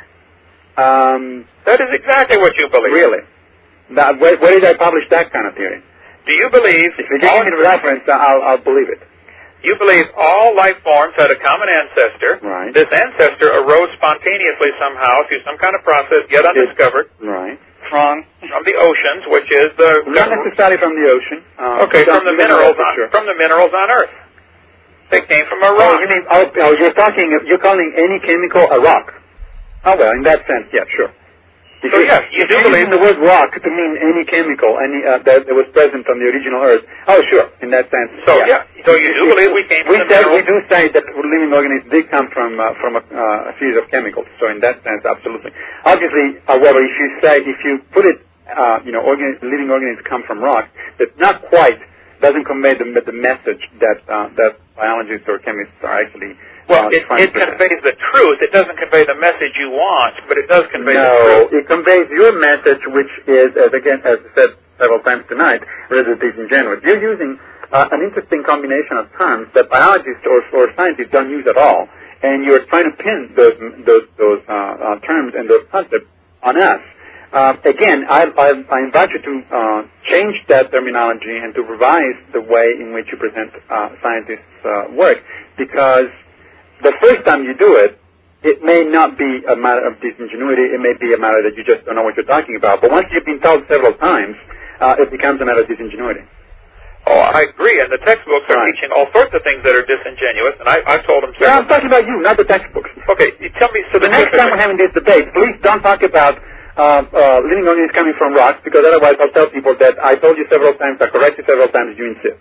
Um, That is exactly what you believe. really? Now, where, where did I publish that kind of theory? Do you believe If you give me the reference, I'll, I'll believe it. you believe all life forms had a common ancestor? Right. This ancestor arose spontaneously somehow through some kind of process yet undiscovered Right. Wrong. from the oceans, which is the Not necessarily from the ocean. Uh, okay from the minerals for on, sure. from the minerals on Earth. They came from a Oh, rock. you mean, oh, oh, you're talking, you're calling any chemical a rock? Oh, well, in that sense, yeah, sure. If So, yes, you if do you're believe- using the word rock to mean any chemical, any uh, that, that was present on the original Earth. Oh, sure, in that sense. So, yeah. yeah, so you do believe we came We from the said, we minerals. do say that living organisms did come from uh, from a, uh, a series of chemicals. So, in that sense, absolutely. Obviously, however, if you say, if you put it, uh, you know, organ- living organisms come from rock, that's not quite doesn't convey the the message that uh, that biologists or chemists are actually. Well, uh, it, trying it to present. conveys the truth. It doesn't convey the message you want, but it does convey the No, truth. it conveys your message, which is, as again, as I said several times tonight, rather disingenuous. You're using uh, an interesting combination of terms that biologists or, or scientists don't use at all, and you're trying to pin those those, those uh, uh, terms and those concepts on us. Uh, again, I, I, I invite you to uh, change that terminology and to revise the way in which you present uh, scientists' uh, work, because the first time you do it, it may not be a matter of disingenuity. It may be a matter that you just don't know what you're talking about. But once you've been told several times, uh, it becomes a matter of disingenuity. Oh, I agree. And the textbooks are Right. teaching all sorts of things that are disingenuous, and I, I've told them Yeah, several I'm talking about you, not the textbooks. Okay, you tell me So the next time we're having this debate, please don't talk about uh, uh, living organisms coming from rocks, because otherwise I'll tell people that I told you several times, I corrected several times, you insist.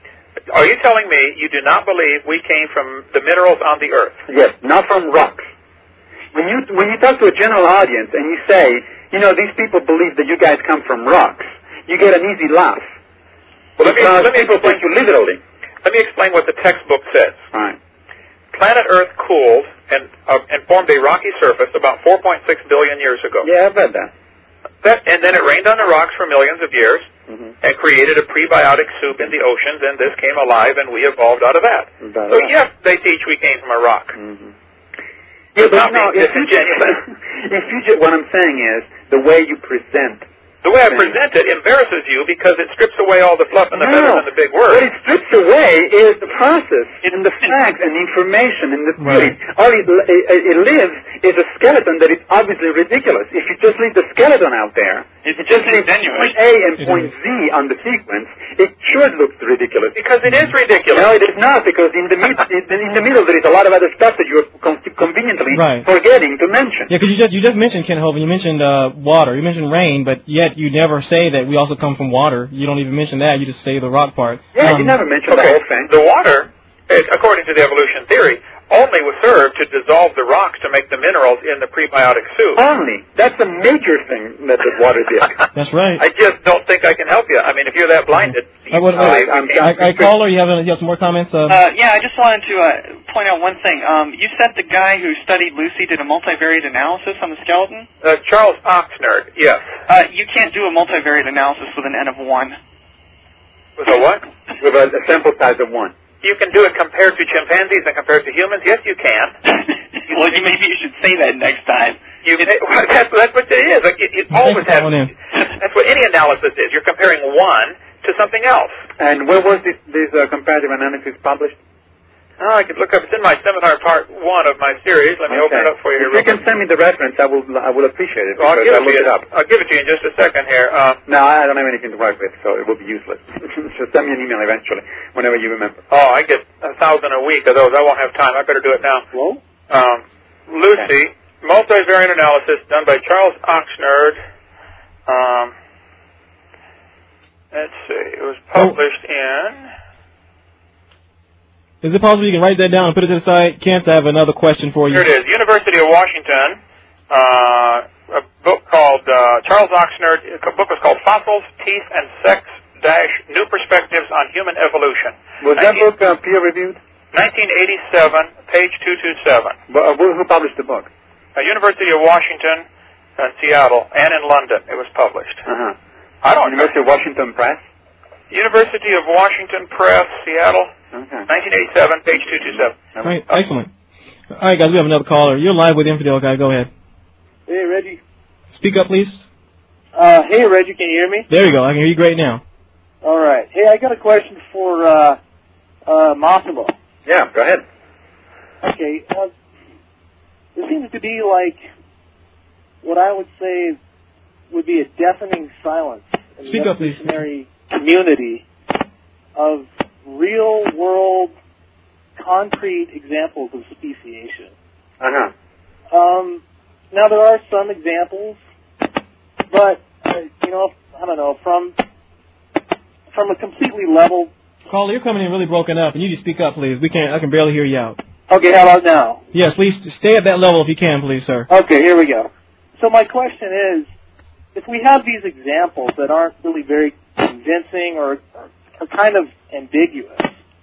Are you telling me you do not believe we came from the minerals on the Earth? Yes, not from rocks. When you when you talk to a general audience and you say, you know, these people believe that you guys come from rocks, you get an easy laugh. Well, let me, because let me people explain. take you literally. Let me explain what the textbook says. All right. Planet Earth cooled and uh, and formed a rocky surface about four point six billion years ago. Yeah, I've read that. That, and then it rained on the rocks for millions of years Mm-hmm. and created a prebiotic soup in the oceans, and this came alive, and we evolved out of that. Out of so that. yes, they teach we came from a rock. Mm-hmm. Yeah, but not no, being in future, disingenuous. in future, what I'm saying is the way you present. The way I present it embarrasses you because it strips away all the fluff and the No. feathers and the big What words. it strips away is the process and the facts and the information and the theory. Right. All it, it, it lives is a skeleton that is obviously ridiculous. If you just leave the skeleton out there, It's you just leave disingenuous. point A and It point is. Z on the sequence, it sure looks ridiculous. Because it is ridiculous. No, it is not, because in the, mid, in the middle there is a lot of other stuff that you're con- conveniently Right. forgetting to mention. Yeah, because you just you just mentioned Ken Hovind. You mentioned uh, water. You mentioned rain, but yet you never say that we also come from water. You don't even mention that. You just say the rock part. Yeah, Um, you never mentioned the Okay, whole thing. the water, eh, according to the evolution theory, only was served to dissolve the rocks to make the minerals in the prebiotic soup. Only. That's a major thing that the water did. That's right. I just don't think I can help you. I mean, if you're that blinded, I would- you I- say, I'm- I, I caller, you have, you have some more comments? Uh, Uh, yeah, I just wanted to uh, point out one thing. Um, you said the guy who studied Lucy did a multivariate analysis on the skeleton. uh, Charles Oxnard, yes. Uh, you can't do a multivariate analysis with an N of one. With a what? With a, a sample size of one. You can do it compared to chimpanzees and compared to humans. Yes, you can. Well, you, maybe you should say that next time. You, well, that's, that's what it is. Like, it, it always Thanks for has. calling in. That's what any analysis is. You're comparing one to something else. And where was this, this uh, comparative analysis published? Oh, I could look up. It's in my seminar part one of my series. Let me open it up for you here. If you real can send me the reference, I will I will appreciate it. Well, I'll because give I it to looked you. it up. I'll give it to you in just a second here. Uh, No, I don't have anything to write with, so it will be useless. Just send me an email eventually, whenever you remember. oh, I get a thousand a week of those. I won't have time. I better do it now. Hello? Um, Lucy, multivariate analysis done by Charles Oxnard. Um, let's see. It was published in. is it possible you can write that down and put it to the side? Kent, I have another question for you. Here it is. University of Washington. Uh, a book called uh, Charles Oxnard. The book was called Fossils, Teeth, and Sex. Dash New Perspectives on Human Evolution. Was that book uh, peer-reviewed? nineteen eighty-seven, page two twenty-seven. Uh, who who published the book? Uh, University of Washington, uh, Seattle, and in London. It was published. Uh-huh. I don't know. University of Washington Press? University of Washington Press, Seattle, Okay. nineteen eighty-seven, page two twenty-seven. All right, excellent. All right, guys, we have another caller. You're live with Infidel Guy. Go ahead. Hey, Reggie. Speak up, please. Uh, hey, Reggie, can you hear me? There you go. I can hear you great now. All right. Hey, I got a question for uh, uh, Massimo. Yeah, go ahead. Okay. Uh, there seems to be like what I would say would be a deafening silence in Speak the up, please. evolutionary community of real-world, concrete examples of speciation. Uh-huh. Um, now, there are some examples, but, uh, you know, I don't know, from from a completely level... Caller, you're coming in really broken up, and you just speak up, please. We can't. I can barely hear you out. Okay, how about now? Yes, please stay at that level if you can, please, sir. Okay, here we go. So my question is, if we have these examples that aren't really very convincing or are kind of ambiguous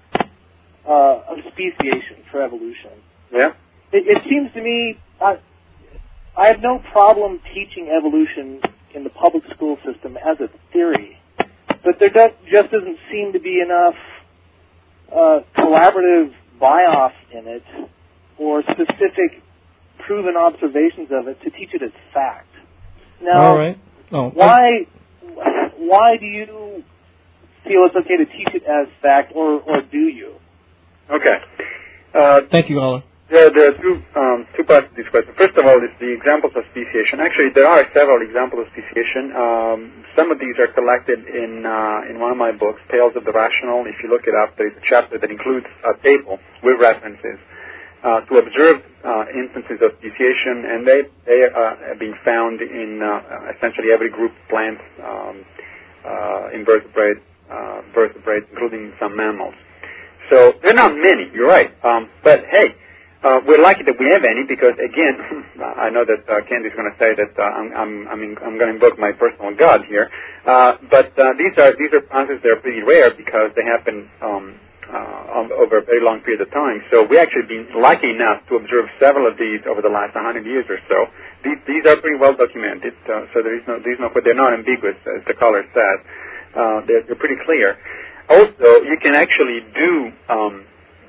uh, of speciation for evolution, Yeah? it, it seems to me I, I have no problem teaching evolution in the public school system as a theory, but there does, just doesn't seem to be enough uh, collaborative bios in it or specific proven observations of it to teach it as fact. Now, All right. Oh, why why do you feel it's okay to teach it as fact, or, or do you? Okay. Uh, Thank you, caller. There, there are two, um, two parts to this question. First of all, is the examples of speciation. Actually, there are several examples of speciation. Um, some of these are collected in uh, in one of my books, Tales of the Rational. If you look it up, there's a chapter that includes a table with references uh, to observed uh, instances of speciation, and they they uh, have been found in uh, essentially every group of plants, um, uh, invertebrate, uh, vertebrates, including some mammals. So there are not many. You're right. Um, but hey. Uh, we're lucky that we have any because, again, I know that uh, Candy's going to say that uh, I'm, I'm, I mean, I'm going to invoke my personal God here, uh, but uh, these are these are processes that are pretty rare because they happen um, uh, over a very long period of time. So we actually been lucky enough to observe several of these over the last one hundred years or so. These, these are pretty well documented, uh, so there is no, there is no, but they're not ambiguous, as the caller said. Uh, they're, they're pretty clear. Also, you can actually do. Um,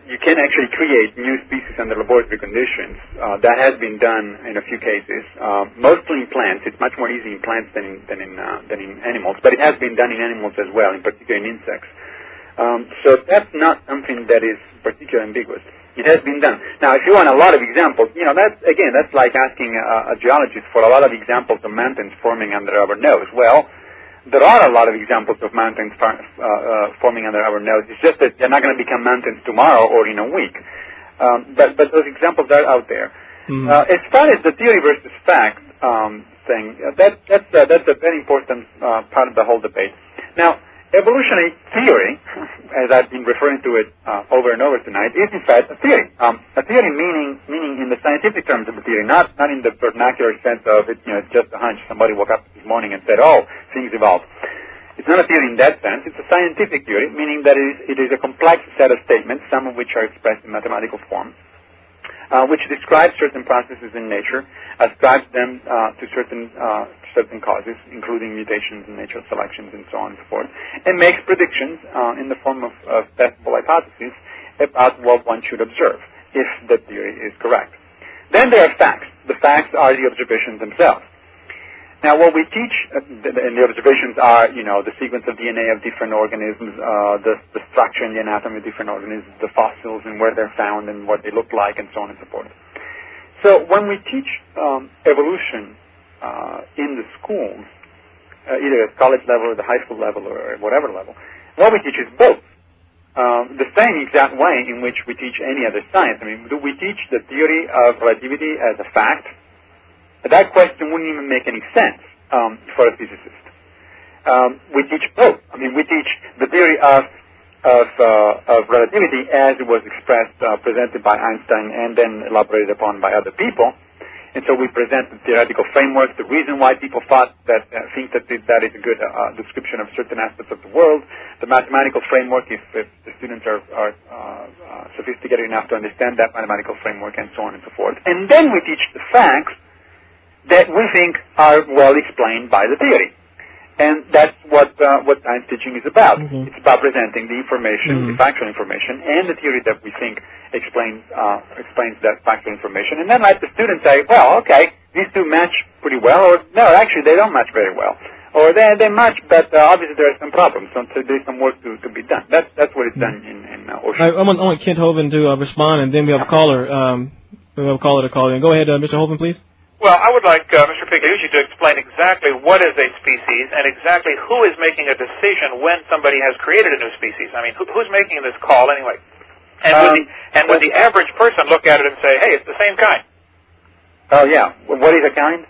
you can actually create new species under laboratory conditions. Uh, that has been done in a few cases, uh, mostly in plants. It's much more easy in plants than in than in uh, than in animals, but it has been done in animals as well, in particular in insects. Um, so that's not something that is particularly ambiguous. It has been done. Now, if you want a lot of examples, you know, that's, again, that's like asking a, a geologist for a lot of examples of mountains forming under our nose. Well, there are a lot of examples of mountains uh, uh, forming under our nose. It's just that they're not going to become mountains tomorrow or in a week. Um, but, but those examples are out there. Mm-hmm. Uh, as far as the theory versus fact um, thing, uh, that, that's, uh, that's a very important uh, part of the whole debate. Now, evolutionary theory, as I've been referring to it uh, over and over tonight, is in fact a theory. Um, a theory meaning meaning in the scientific terms of a theory, not not in the vernacular sense of it. You know, it's just a hunch. Somebody woke up this morning and said, "Oh, things evolved." It's not a theory in that sense. It's a scientific theory, meaning that it is, it is a complex set of statements, some of which are expressed in mathematical form, uh, which describes certain processes in nature, ascribes them uh, to certain uh, certain causes, including mutations and natural selections and so on and so forth, and makes predictions uh, in the form of, of testable hypotheses about what one should observe, if the theory is correct. Then there are facts. The facts are the observations themselves. Now, what we teach, uh, and the observations are, you know, the sequence of D N A of different organisms, uh, the, the structure and the anatomy of different organisms, the fossils and where they're found and what they look like, and so on and so forth. So when we teach um, evolution uh, in the schools, uh, either at college level or the high school level or at whatever level, what we teach is both. Um, the same exact way in which we teach any other science. I mean, do we teach the theory of relativity as a fact? That question wouldn't even make any sense um, for a physicist. Um, we teach both. I mean, we teach the theory of of, uh, of relativity as it was expressed, uh, presented by Einstein, and then elaborated upon by other people. And so we present the theoretical framework, the reason why people thought that, uh, think that that is a good uh, description of certain aspects of the world, the mathematical framework, if, if the students are, are uh, uh, sophisticated enough to understand that mathematical framework, and so on and so forth. And then we teach the facts that we think are well explained by the theory. And that's what uh, what science teaching is about. Mm-hmm. It's about presenting the information, mm-hmm. the factual information, and the theory that we think explains uh, explains that factual information. And then let the students say, well, okay, these two match pretty well, or no, actually they don't match very well. Or they they match, but uh, obviously there are some problems, so there's some work to, to be done. That's that's what it's done in, in uh, Ocean. I, I, want, I want Kent Hovind to uh, respond, and then we have a caller. Um, we have a caller to call in. Go ahead, uh, Mister Hovind, please. Well, I would like uh, Mister Pigliucci to explain exactly what is a species and exactly who is making a decision when somebody has created a new species. I mean, who, who's making this call anyway? And, um, would the, and would the average person look at it and say, hey, it's the same kind? Oh, yeah. What is a kind?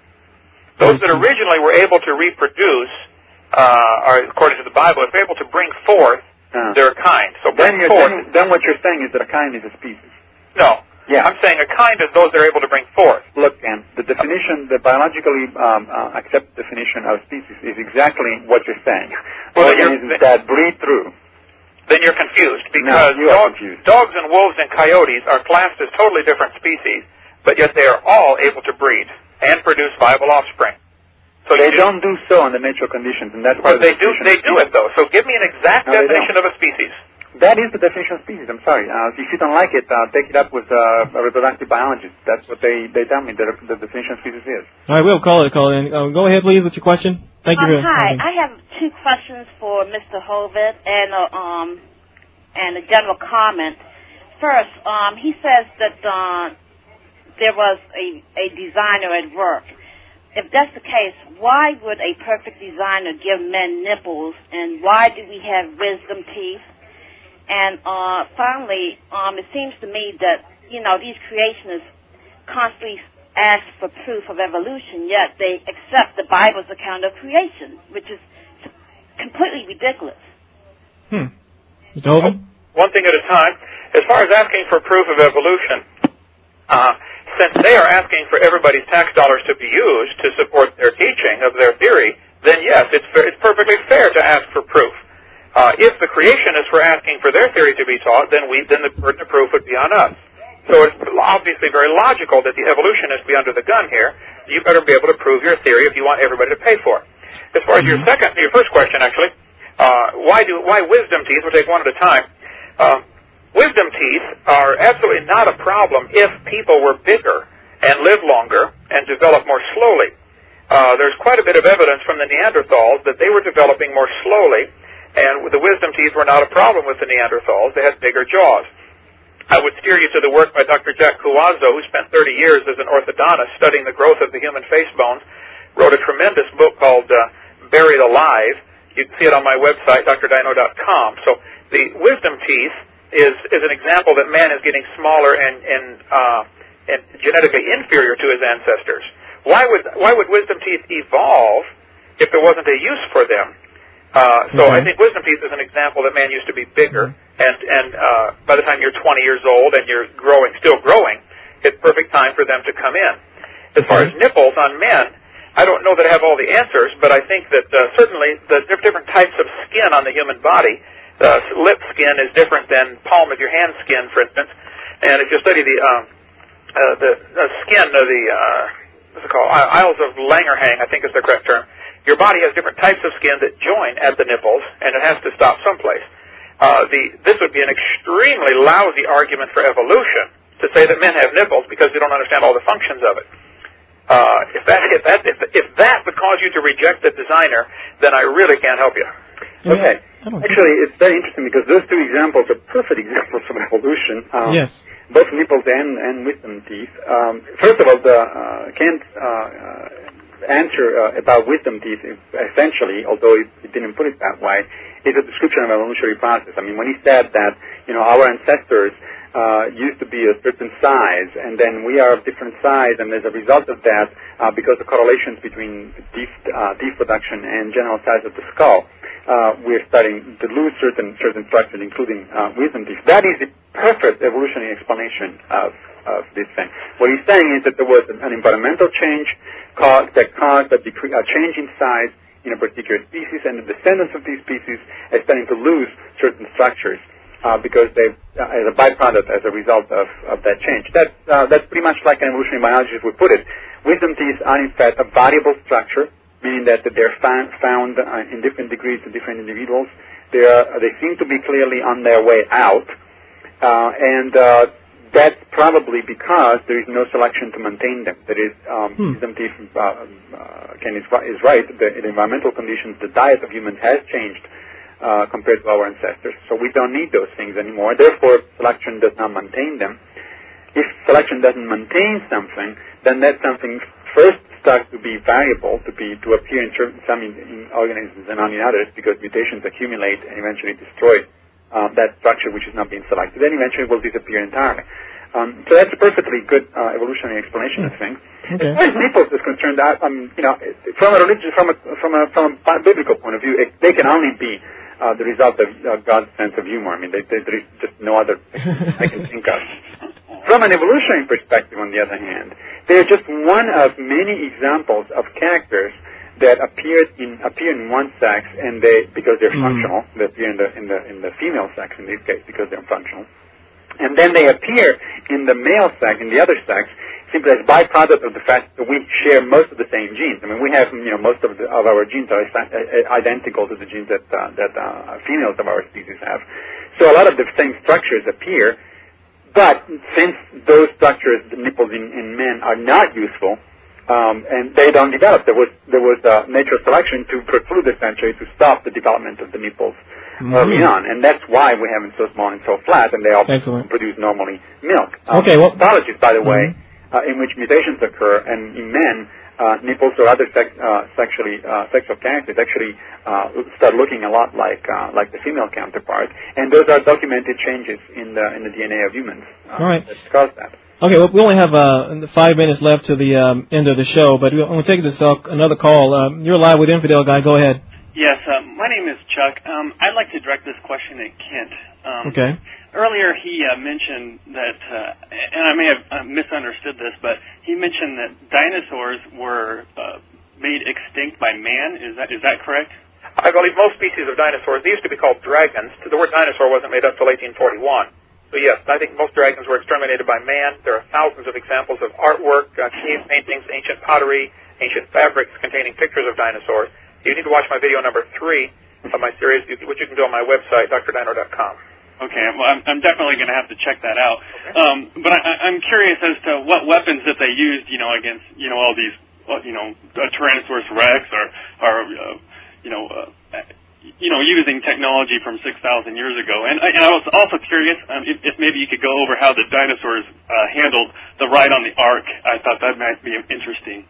Those that originally were able to reproduce, uh, or according to the Bible, if they're able to bring forth, uh, they're a kind. So bring then, forth. Then, then what you're saying is that a kind is a species. No. Yeah. I'm saying a kind is those that are able to bring forth. Look, and the definition, the biologically um, uh, accepted definition of species is exactly what you're saying. Well, organisms that breed through. Then you're confused, because no, you dogs, confused. dogs and wolves and coyotes are classed as totally different species, but yet they are all able to breed and produce viable offspring. So they don't do so under natural conditions, and that's why well, they do. They do it though. So give me an exact no, definition of a species. That is the definition of species. I'm sorry. Uh, if you don't like it, uh, take it up with uh, a reproductive biologist. That's what they, they tell me the, the definition of species is. All right, we'll call it. Call in. Uh, go ahead, please, with your question. Thank you. Um, hi, I have two questions for Mister Hovind and a, um, and a general comment. First, um, he says that uh, there was a, a designer at work. If that's the case, why would a perfect designer give men nipples, and why do we have wisdom teeth? And uh, finally, um, it seems to me that, you know, these creationists constantly ask for proof of evolution, yet they accept the Bible's account of creation, which is completely ridiculous. Hmm. Mister Hovind? One thing at a time. As far as asking for proof of evolution, uh, since they are asking for everybody's tax dollars to be used to support their teaching of their theory, then yes, it's, fair, it's perfectly fair to ask for proof. Uh, if the creationists were asking for their theory to be taught, then we then the burden of proof would be on us. So it's obviously very logical that the evolutionists be under the gun here. You better be able to prove your theory if you want everybody to pay for it. As far as your second, your first question, actually, uh, why do why wisdom teeth? We'll take one at a time. Uh, wisdom teeth are absolutely not a problem if people were bigger and lived longer and developed more slowly. Uh, there's quite a bit of evidence from the Neanderthals that they were developing more slowly, and the wisdom teeth were not a problem with the Neanderthals. They had bigger jaws. I would steer you to the work by Doctor Jack Cuazzo, who spent thirty years as an orthodontist studying the growth of the human face bones, wrote a tremendous book called uh, Buried Alive. You can see it on my website, d r dino dot com. So the wisdom teeth is, is an example that man is getting smaller and, and, uh, and genetically inferior to his ancestors. Why would, why would wisdom teeth evolve if there wasn't a use for them? Uh, so okay. I think wisdom teeth is an example that man used to be bigger, and, and uh, by the time you're twenty years old and you're growing, still growing, it's perfect time for them to come in. As far as nipples on men, I don't know that I have all the answers, but I think that uh, certainly the different types of skin on the human body, uh, lip skin is different than palm of your hand skin, for instance, and if you study the uh, uh, the uh, skin of the, uh, what's it called, Isles of Langerhans, I think is the correct term, your body has different types of skin that join at the nipples, and it has to stop someplace. Uh, the, this would be an extremely lousy argument for evolution to say that men have nipples because they don't understand all the functions of it. Uh, if that, if that, if, if that would cause you to reject the designer, then I really can't help you. Okay. Actually, it's very interesting because those two examples are perfect examples of evolution. Um, yes. Both nipples and, and wisdom teeth. Um, first of all, the uh, Kent uh, uh, answer uh, about wisdom teeth is essentially, although it, it didn't put it that way, is a description of evolutionary process. I mean, when he said that, you know, our ancestors uh, used to be a certain size, and then we are of different size, and as a result of that, uh, because of correlations between teeth, uh, teeth production and general size of the skull, uh, we're starting to lose certain certain structures, including uh, wisdom teeth. That is the perfect evolutionary explanation of, of this thing. What he's saying is that there was an, an environmental change caused, that caused a, decre- a change in size in a particular species, and the descendants of these species are starting to lose certain structures uh, because they, uh, as a byproduct, as a result of, of that change. That's, uh, that's pretty much like an evolutionary biologist would put it. Wisdom teeth are, in fact, a variable structure, meaning that they're found, found uh, in different degrees in different individuals. They, are, they seem to be clearly on their way out, uh, and uh, that's probably because there is no selection to maintain them. That is, um, hmm. wisdom teeth, uh, uh, Ken is, is right, the, the environmental conditions, the diet of humans has changed uh, compared to our ancestors. So we don't need those things anymore. Therefore, selection does not maintain them. If selection doesn't maintain something, then that something first starts to be variable, to be to appear in certain some in, in organisms and not in others, because mutations accumulate and eventually destroy Uh, that structure which is not being selected, then eventually will disappear entirely. Um, so that's a perfectly good uh, evolutionary explanation of things. Okay. As far as nipples is concerned, I, um, you know, from a religious, from a from a from a biblical point of view, it, they can only be uh, the result of uh, God's sense of humor. I mean, they, they, there is just no other I can think of. From an evolutionary perspective, on the other hand, they are just one of many examples of characters that appeared in appear in one sex, and they because they're mm. functional, they appear in the in the in the female sex in this case because they're functional, and then they appear in the male sex in the other sex simply as byproduct of the fact that we share most of the same genes. I mean, we have you know most of the, of our genes are identical to the genes that uh, that uh, females of our species have. So a lot of the same structures appear, but since those structures, the nipples in, in men, are not useful. Um, and they don't develop. There was there was uh, natural selection to preclude essentially to stop the development of the nipples mm-hmm. early on, and that's why we have them so small and so flat, and they all Excellent. produce normally milk. Um, okay, well, pathologies, by the way, mm-hmm. uh, in which mutations occur, and in men, uh, nipples or other sex, uh, sexually uh, sexual characters actually uh, start looking a lot like uh, like the female counterpart, and those are documented changes in the in the D N A of humans uh, all right. that cause that. Okay, well, we only have uh, five minutes left to the um, end of the show, but we're going to take this uh, another call. Um, you're live with Infidel Guy. Go ahead. Yes, uh, my name is Chuck. Um, I'd like to direct this question at Kent. Um, okay. Earlier he uh, mentioned that, uh, and I may have uh, misunderstood this, but he mentioned that dinosaurs were uh, made extinct by man. Is that is that correct? I believe most species of dinosaurs, they used to be called dragons. The word dinosaur wasn't made up until eighteen forty-one. So yes, I think most dragons were exterminated by man. There are thousands of examples of artwork, uh, cave paintings, ancient pottery, ancient fabrics containing pictures of dinosaurs. You need to watch my video number three of my series, which you can do on my website, d r dino dot com. Okay, well, I'm, I'm definitely going to have to check that out. Okay. Um, but I, I'm curious as to what weapons that they used, you know, against, you know, all these, you know, Tyrannosaurus Rex or, or uh, you know, uh, you know, using technology from six thousand years ago. And I, and I was also curious um, if, if maybe you could go over how the dinosaurs uh, handled the ride on the Ark. I thought that might be interesting.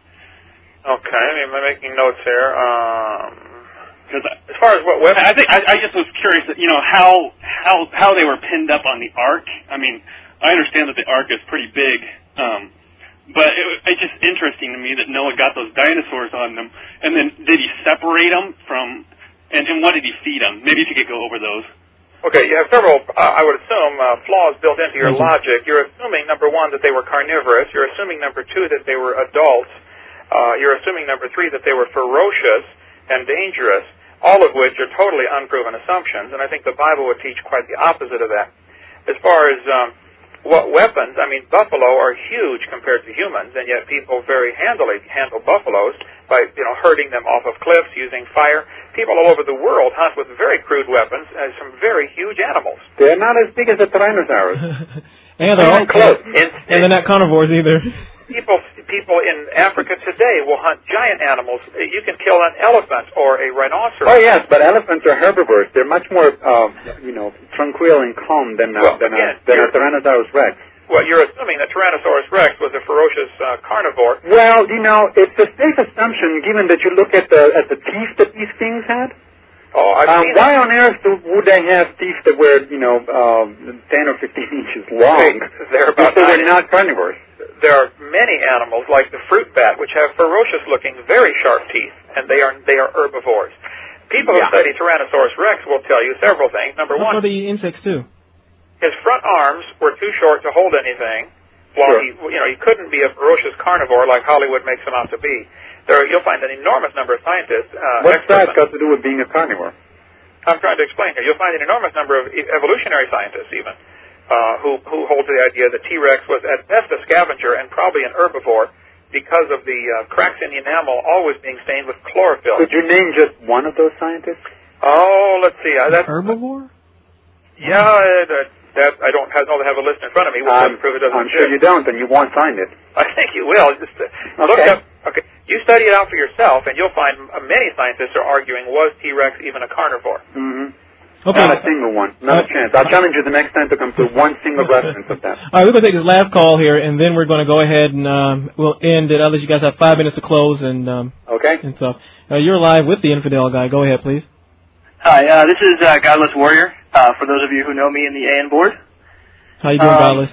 Okay, I mean, I'm making notes here. Um... Because as far as what weapons, I think I, I just was curious, that, you know, how how how they were pinned up on the Ark. I mean, I understand that the Ark is pretty big, um, but it, it's just interesting to me that Noah got those dinosaurs on them, and then did he separate them from, and, and what did he feed them? Maybe if you could go over those. Okay, you have several, uh, I would assume, uh, flaws built into your logic. You're assuming, number one, that they were carnivorous. You're assuming, number two, that they were adults. Uh, you're assuming, number three, that they were ferocious and dangerous. All of which are totally unproven assumptions, and I think the Bible would teach quite the opposite of that. As far as um, what weapons, I mean, buffalo are huge compared to humans, and yet people very handily handle buffaloes by, you know, herding them off of cliffs, using fire. People all over the world hunt with very crude weapons as some very huge animals. They're not as big as a Tyrannosaurus. and, they're all, close. And, and they're not carnivores either. People, people in Africa today will hunt giant animals. You can kill an elephant or a rhinoceros. Oh yes, but elephants are herbivores. They're much more, uh, you know, tranquil and calm than uh, well, than, again, a, than a Tyrannosaurus Rex. Well, you're assuming that Tyrannosaurus Rex was a ferocious uh, carnivore. Well, you know, it's a safe assumption given that you look at the at the teeth that these things had. Oh, I've uh, seen why that. on earth would they have teeth that were, you know, uh, ten or fifteen inches long? They're about so they're not carnivores. There are many animals, like the fruit bat, which have ferocious-looking, very sharp teeth, and they are they are herbivores. People yeah. who study Tyrannosaurus Rex will tell you several things. Number what one, are the insects too? His front arms were too short to hold anything. While sure. he, you know, he couldn't be a ferocious carnivore like Hollywood makes him out to be. There, you'll find an enormous number of scientists. Uh, What's that got to do with being a carnivore? I'm trying to explain here. You'll find an enormous number of evolutionary scientists, even. Uh, who, who hold to the idea that T-Rex was at best a scavenger and probably an herbivore because of the uh, cracks in the enamel always being stained with chlorophyll. Could you name just one of those scientists? Oh, let's see. Uh, that's, herbivore? Yeah, uh, that I don't have, don't have a list in front of me. Which um, doesn't prove it doesn't I'm exist. sure you don't, and you won't find it. I think you will. Just uh, okay. Look up. Okay, you study it out for yourself, and you'll find uh, many scientists are arguing, was T-Rex even a carnivore? Mm-hmm. Okay. Not a single one. Not uh, a chance. I'll challenge you the next time to come to one single reference of that. All right, we're going to take this last call here, and then we're going to go ahead and um, we'll end it. I'll let you guys have five minutes to close. And um, okay. And so uh, you're live with the Infidel Guy. Go ahead, please. Hi, uh, this is uh, Godless Warrior, uh, for those of you who know me in the A N board. How you doing, um, Godless?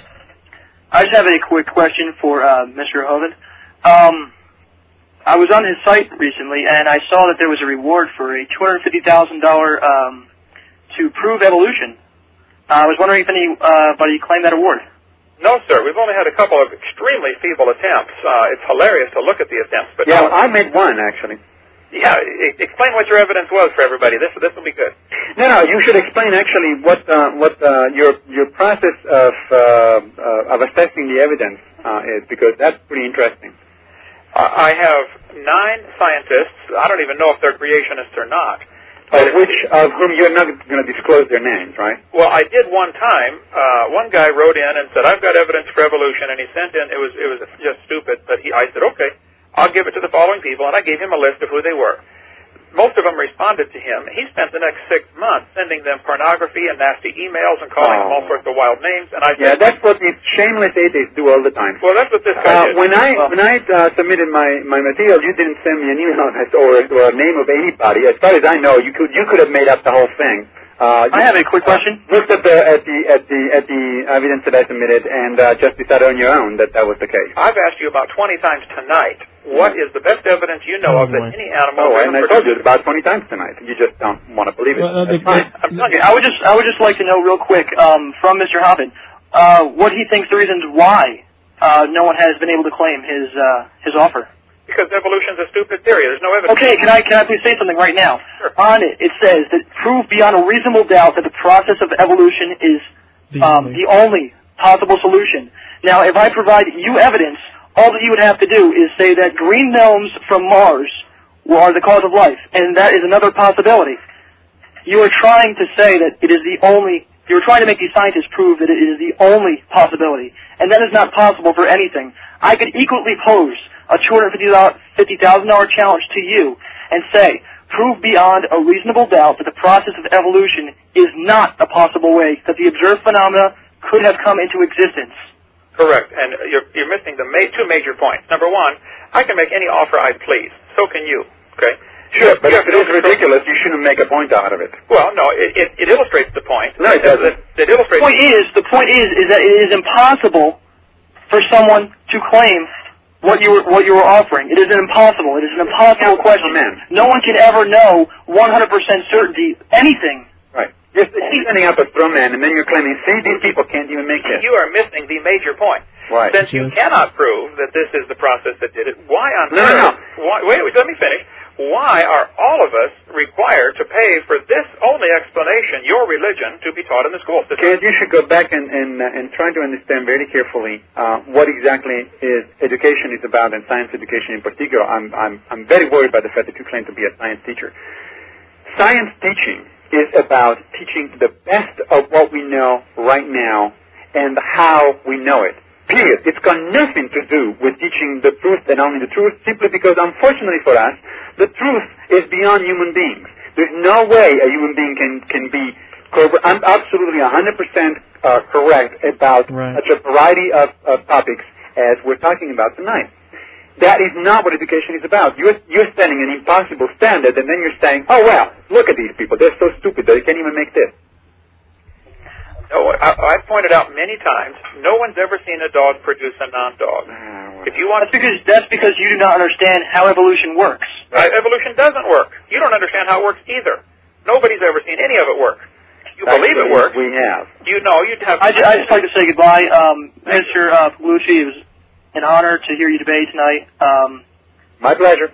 I just have a quick question for uh, Mister Hovind. Um, I was on his site recently, and I saw that there was a reward for a two hundred fifty thousand dollars um, to prove evolution. Uh, I was wondering if anybody claimed that award. No, sir. We've only had a couple of extremely feeble attempts. Uh, it's hilarious to look at the attempts. But yeah, no, I made one, actually. Yeah, I- explain what your evidence was for everybody. This this will be good. No, no, you should explain actually what uh, what uh, your your process of uh, uh, of assessing the evidence uh, is, because that's pretty interesting. Uh, I have nine scientists. I don't even know if they're creationists or not. Of which of whom you're not going to disclose their names, right? Well, I did one time. Uh, one guy wrote in and said, "I've got evidence for evolution," and he sent in. It was it was just stupid, but he. I said, "Okay, I'll give it to the following people," and I gave him a list of who they were. Most of them responded to him. He spent the next six months sending them pornography and nasty emails and calling oh. them all sorts of wild names. And I said, yeah, that's what these shameless atheists do all the time. Well, that's what this guy uh, did. When I when I uh, submitted my, my material, you didn't send me an email or, or a name of anybody. As far as I know, you could you could have made up the whole thing. Uh, I have a quick question. Uh, looked at the at the at the at the evidence that I submitted and uh, just decided on your own that that was the case. I've asked you about twenty times tonight. What is the best evidence you know oh, of that boy. any animal? Oh, and I told you about twenty times tonight. You just don't want to believe it. Well, uh, That's the, fine. I'm telling you, I would just I would just like to know real quick um, from Mister Hovind uh, what he thinks the reasons why uh, no one has been able to claim his uh, his offer. Because evolution is a stupid theory. There's no evidence. Okay, can I can I please say something right now? Sure. On it, it says that prove beyond a reasonable doubt that the process of evolution is the, um, only. the only possible solution. Now, if I provide you evidence, all that you would have to do is say that green gnomes from Mars are the cause of life, and that is another possibility. You are trying to say that it is the only They were trying to make these scientists prove that it is the only possibility, and that is not possible for anything. I could equally pose a two hundred fifty thousand dollars challenge to you and say, prove beyond a reasonable doubt that the process of evolution is not a possible way that the observed phenomena could have come into existence. Correct, and you're, you're missing the ma- two major points. Number one, I can make any offer I please. So can you, okay? Sure, but if it is ridiculous, you shouldn't make a point out of it. Well, no, it, it, it illustrates the point. No, it doesn't. It, it illustrates the point is, the point is, is that it is impossible for someone to claim what you were, what you were offering. It is impossible. It is an impossible question. No one can ever know one hundred percent certainty anything. Right. You're sending up a straw man, and then you're claiming, see, these people can't even make it. You are missing the major point. Right. Since you cannot prove that this is the process that did it, why on no, earth? No, no. Why, wait, wait, let me finish. Why are all of us required to pay for this only explanation, your religion, to be taught in the school system? Kid, you should go back and and, uh, and try to understand very carefully uh, what exactly is education is about, and science education in particular. I'm I'm I'm very worried by the fact that you claim to be a science teacher. Science teaching is about teaching the best of what we know right now and how we know it. Period. It's got nothing to do with teaching the truth and only the truth, simply because, unfortunately for us, the truth is beyond human beings. There's no way a human being can, can be... I'm absolutely one hundred percent uh, correct about right. such a variety of, of topics as we're talking about tonight. That is not what education is about. You're, you're setting an impossible standard, and then you're saying, oh, well, look at these people. They're so stupid that they can't even make this. No, I, I've pointed out many times, no one's ever seen a dog produce a non-dog. Oh, if you want, that's because that's because you do not understand how evolution works. Uh, evolution doesn't work. You don't understand how it works either. Nobody's ever seen any of it work. You that's believe it works. We have. You know, you'd have. I, I just like to say goodbye, um, Mister Uh, Pagliucci. It was an honor to hear you debate tonight. Um, My pleasure.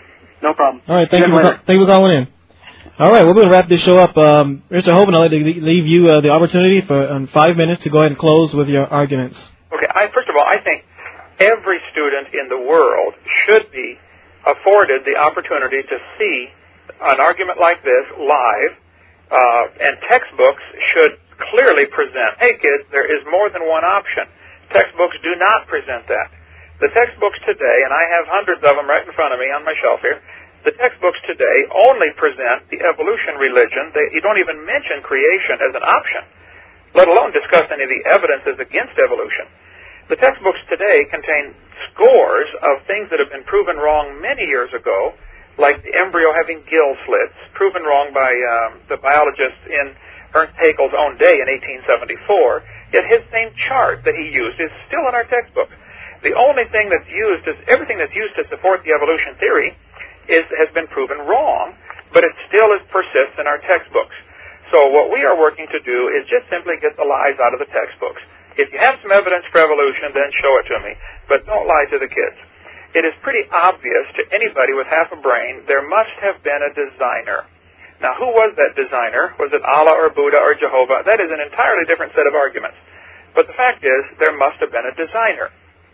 No problem. All right, thank you. For, thank you for calling in. All right, we're going to wrap this show up. Um, Mister Hovind, I'd like to leave you uh, the opportunity for um, five minutes to go ahead and close with your arguments. Okay, I, first of all, I think every student in the world should be afforded the opportunity to see an argument like this live, uh, and textbooks should clearly present, hey kids, there is more than one option. Textbooks do not present that. The textbooks today, and I have hundreds of them right in front of me on my shelf here, the textbooks today only present the evolution religion. They, you don't even mention creation as an option, let alone discuss any of the evidences against evolution. The textbooks today contain scores of things that have been proven wrong many years ago, like the embryo having gill slits, proven wrong by um, the biologist in Ernst Haeckel's own day in eighteen seventy-four, yet his same chart that he used is still in our textbook. The only thing that's used is everything that's used to support the evolution theory is has been proven wrong, but it still is persists in our textbooks. So what we are working to do is just simply get the lies out of the textbooks. If you have some evidence for evolution, then show it to me, but don't lie to the kids. It is pretty obvious to anybody with half a brain there must have been a designer. Now, who was that designer? Was it Allah or Buddha or Jehovah? That is an entirely different set of arguments. But the fact is, there must have been a designer.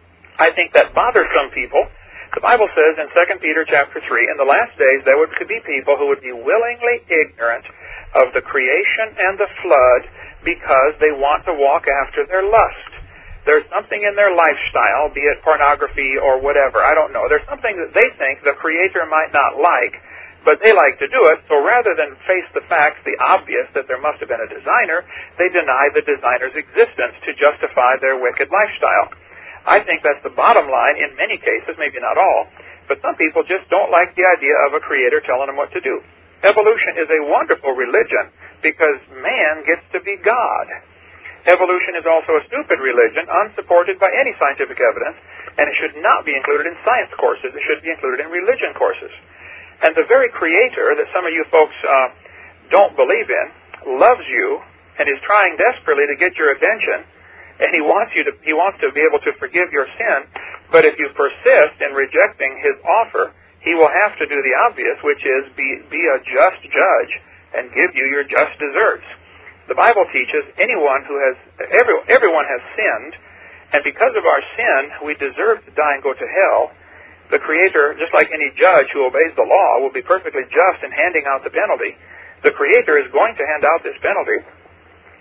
I think that bothers some people. The Bible says in Second Peter chapter three, in the last days there would be people who would be willingly ignorant of the creation and the flood because they want to walk after their lust. There's something in their lifestyle, be it pornography or whatever, I don't know. There's something that they think the Creator might not like, but they like to do it, so rather than face the facts, the obvious, that there must have been a designer, they deny the designer's existence to justify their wicked lifestyle. I think that's the bottom line in many cases, maybe not all, but some people just don't like the idea of a creator telling them what to do. Evolution is a wonderful religion because man gets to be God. Evolution is also a stupid religion, unsupported by any scientific evidence, and it should not be included in science courses. It should be included in religion courses. And the very creator that some of you folks uh, don't believe in loves you and is trying desperately to get your attention, and he wants you to, he wants to be able to forgive your sin, but if you persist in rejecting his offer, he will have to do the obvious, which is be, be a just judge and give you your just deserts. The Bible teaches anyone who has, every, everyone has sinned, and because of our sin, we deserve to die and go to hell. The Creator, just like any judge who obeys the law, will be perfectly just in handing out the penalty. The Creator is going to hand out this penalty.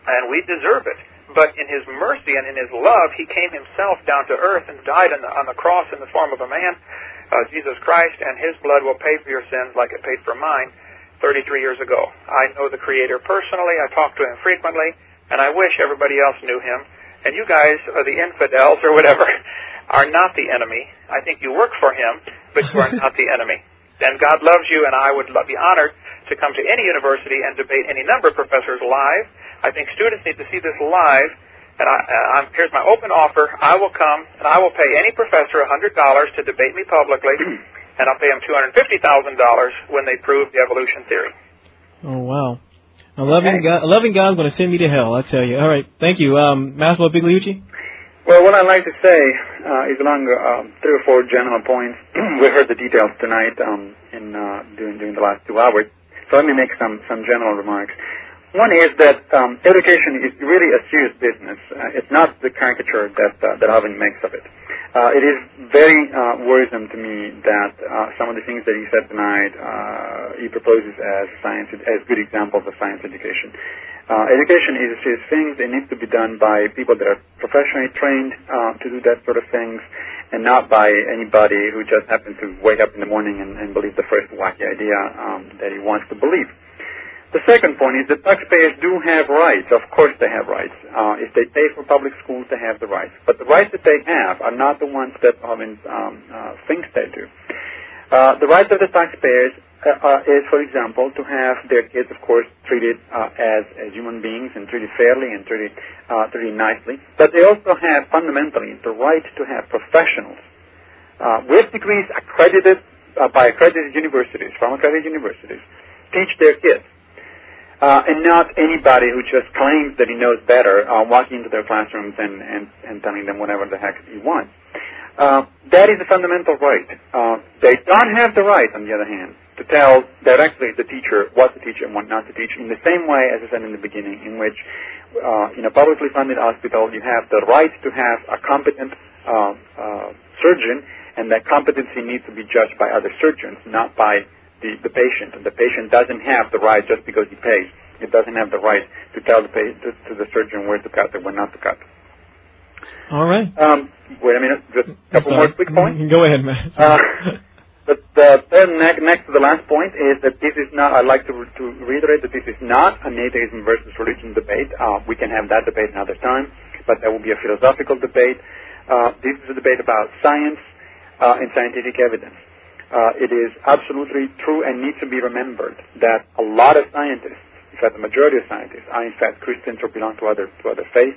and we deserve it. But in His mercy and in His love, He came Himself down to earth and died on the, on the cross in the form of a man, uh, Jesus Christ, and His blood will pay for your sins like it paid for mine thirty-three years ago. I know the Creator personally. I talk to Him frequently, and I wish everybody else knew Him. And you guys, or the infidels or whatever, are not the enemy. I think you work for Him, but you are not the enemy. And God loves you, and I would be honored to come to any university and debate any number of professors live. I think students need to see this live, and I, I'm, here's my open offer. I will come, and I will pay any professor one hundred dollars to debate me publicly, and I'll pay them two hundred fifty thousand dollars when they prove the evolution theory. Oh, wow. A loving, God, a loving God's going to send me to hell, I tell you. All right, thank you. Um, Massimo Bigliucci? Well, what I'd like to say uh, is along um, three or four general points. We heard the details tonight um, in uh, during, during the last two hours. So let me make some, some general remarks. One is that um, education is really a serious business. Uh, it's not the caricature that uh, that Alvin makes of it. Uh, it is very uh, worrisome to me that uh, some of the things that he said tonight uh, he proposes as science, as good examples of science education. Uh, education is a serious thing. It needs to be done by people that are professionally trained uh, to do that sort of things, and not by anybody who just happens to wake up in the morning and, and believe the first wacky idea um, that he wants to believe. The second point is that taxpayers do have rights. Of course they have rights. Uh, if they pay for public schools, they have the rights. But the rights that they have are not the ones that Alvin um, uh, thinks they do. Uh, the rights of the taxpayers uh, uh, is, for example, to have their kids, of course, treated uh, as, as human beings and treated fairly and treated, uh, treated nicely. But they also have, fundamentally, the right to have professionals uh, with degrees accredited uh, by accredited universities, from accredited universities, teach their kids. Uh, and not anybody who just claims that he knows better, uh, walking into their classrooms and, and, and telling them whatever the heck he wants. Uh, that is a fundamental right. Uh, they don't have the right, on the other hand, to tell directly the teacher what to teach and what not to teach, in the same way, as I said in the beginning, in which uh, in a publicly funded hospital you have the right to have a competent uh, uh, surgeon, and that competency needs to be judged by other surgeons, not by The, the patient. And the patient doesn't have the right just because he pays. It doesn't have the right to tell the pa- to, to the surgeon where to cut and when not to cut. All right. Um, wait a minute. Just a couple more quick points. Go ahead, Matt. Uh, the, the third next, next to the last point is that this is not, I'd like to, to reiterate that this is not an atheism versus religion debate. Uh, we can have that debate another time, but that will be a philosophical debate. Uh, this is a debate about science uh, and scientific evidence. Uh, it is absolutely true and needs to be remembered that a lot of scientists, in fact the majority of scientists, are in fact Christians or belong to other to other faiths.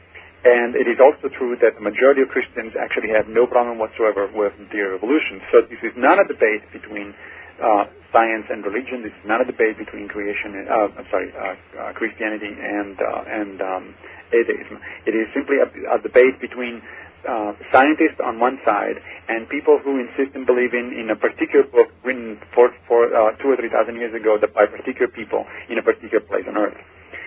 And it is also true that the majority of Christians actually have no problem whatsoever with the theory of evolution. So this is not a debate between uh, science and religion. This is not a debate between creation and, uh, I'm sorry, uh, uh, Christianity and uh, and um, atheism. It is simply a, a debate between Uh, scientists on one side and people who insist in believing in a particular book written for, for uh, two or three thousand years ago that by particular people in a particular place on Earth.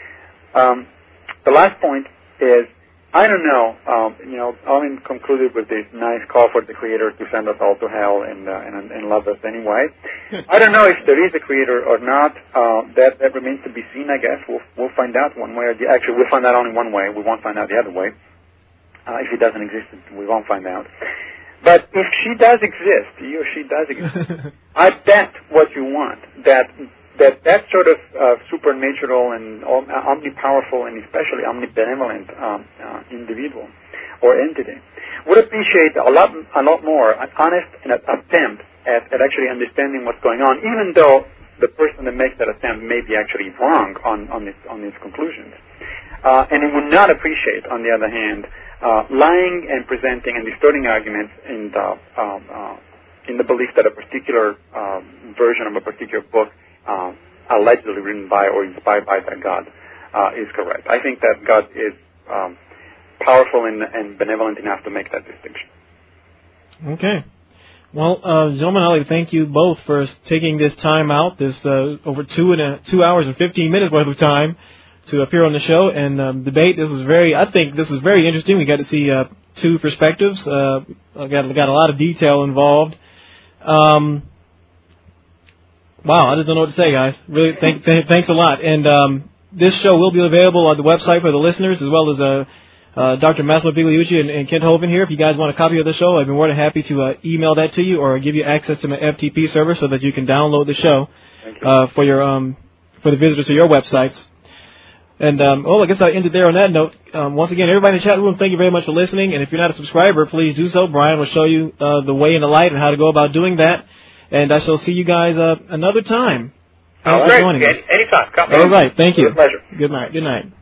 Um, the last point is, I don't know, um, you know, Alvin concluded with this nice call for the Creator to send us all to hell and uh, and, and love us anyway. I don't know if there is a Creator or not. Uh, that, that remains to be seen, I guess. We'll, we'll find out one way or the Actually, we'll find out only one way. We won't find out the other way. Uh, if he doesn't exist, we won't find out. But if she does exist, he or she does exist, I bet what you want, that that, that sort of uh, supernatural and omnipowerful and especially omnibenevolent um, uh, individual or entity would appreciate a lot, a lot more an honest an attempt at, at actually understanding what's going on, even though the person that makes that attempt may be actually wrong on, on, its, on its conclusions. Uh, and it would not appreciate, on the other hand, uh, lying and presenting and distorting arguments in the, um, uh, in the belief that a particular um, version of a particular book uh, allegedly written by or inspired by that God uh, is correct. I think that God is um, powerful and, and benevolent enough to make that distinction. Okay. Well, uh, gentlemen, I'd like to thank you both for taking this time out, this uh, over two and a, two hours and fifteen minutes worth of time to appear on the show and um, debate. This was very, I think this was very interesting. We got to see uh, two perspectives. Uh, got got a lot of detail involved. Um, wow, I just don't know what to say, guys. Really, thank, th- thanks a lot. And um, this show will be available on the website for the listeners, as well as uh, uh, Doctor Massimo Bigliucci and, and Kent Hovind here. If you guys want a copy of the show, I'd be more than happy to uh, email that to you or give you access to my F T P server so that you can download the show uh, for your um, for the visitors to your websites. And, um, well, I guess I ended there on that note. Um, once again, everybody in the chat room, thank you very much for listening. And if you're not a subscriber, please do so. Brian will show you uh, the way and the light and how to go about doing that. And I shall see you guys uh, another time. All right. Any, anytime. Come. All right. Thank you. It was a pleasure. Good night. Good night.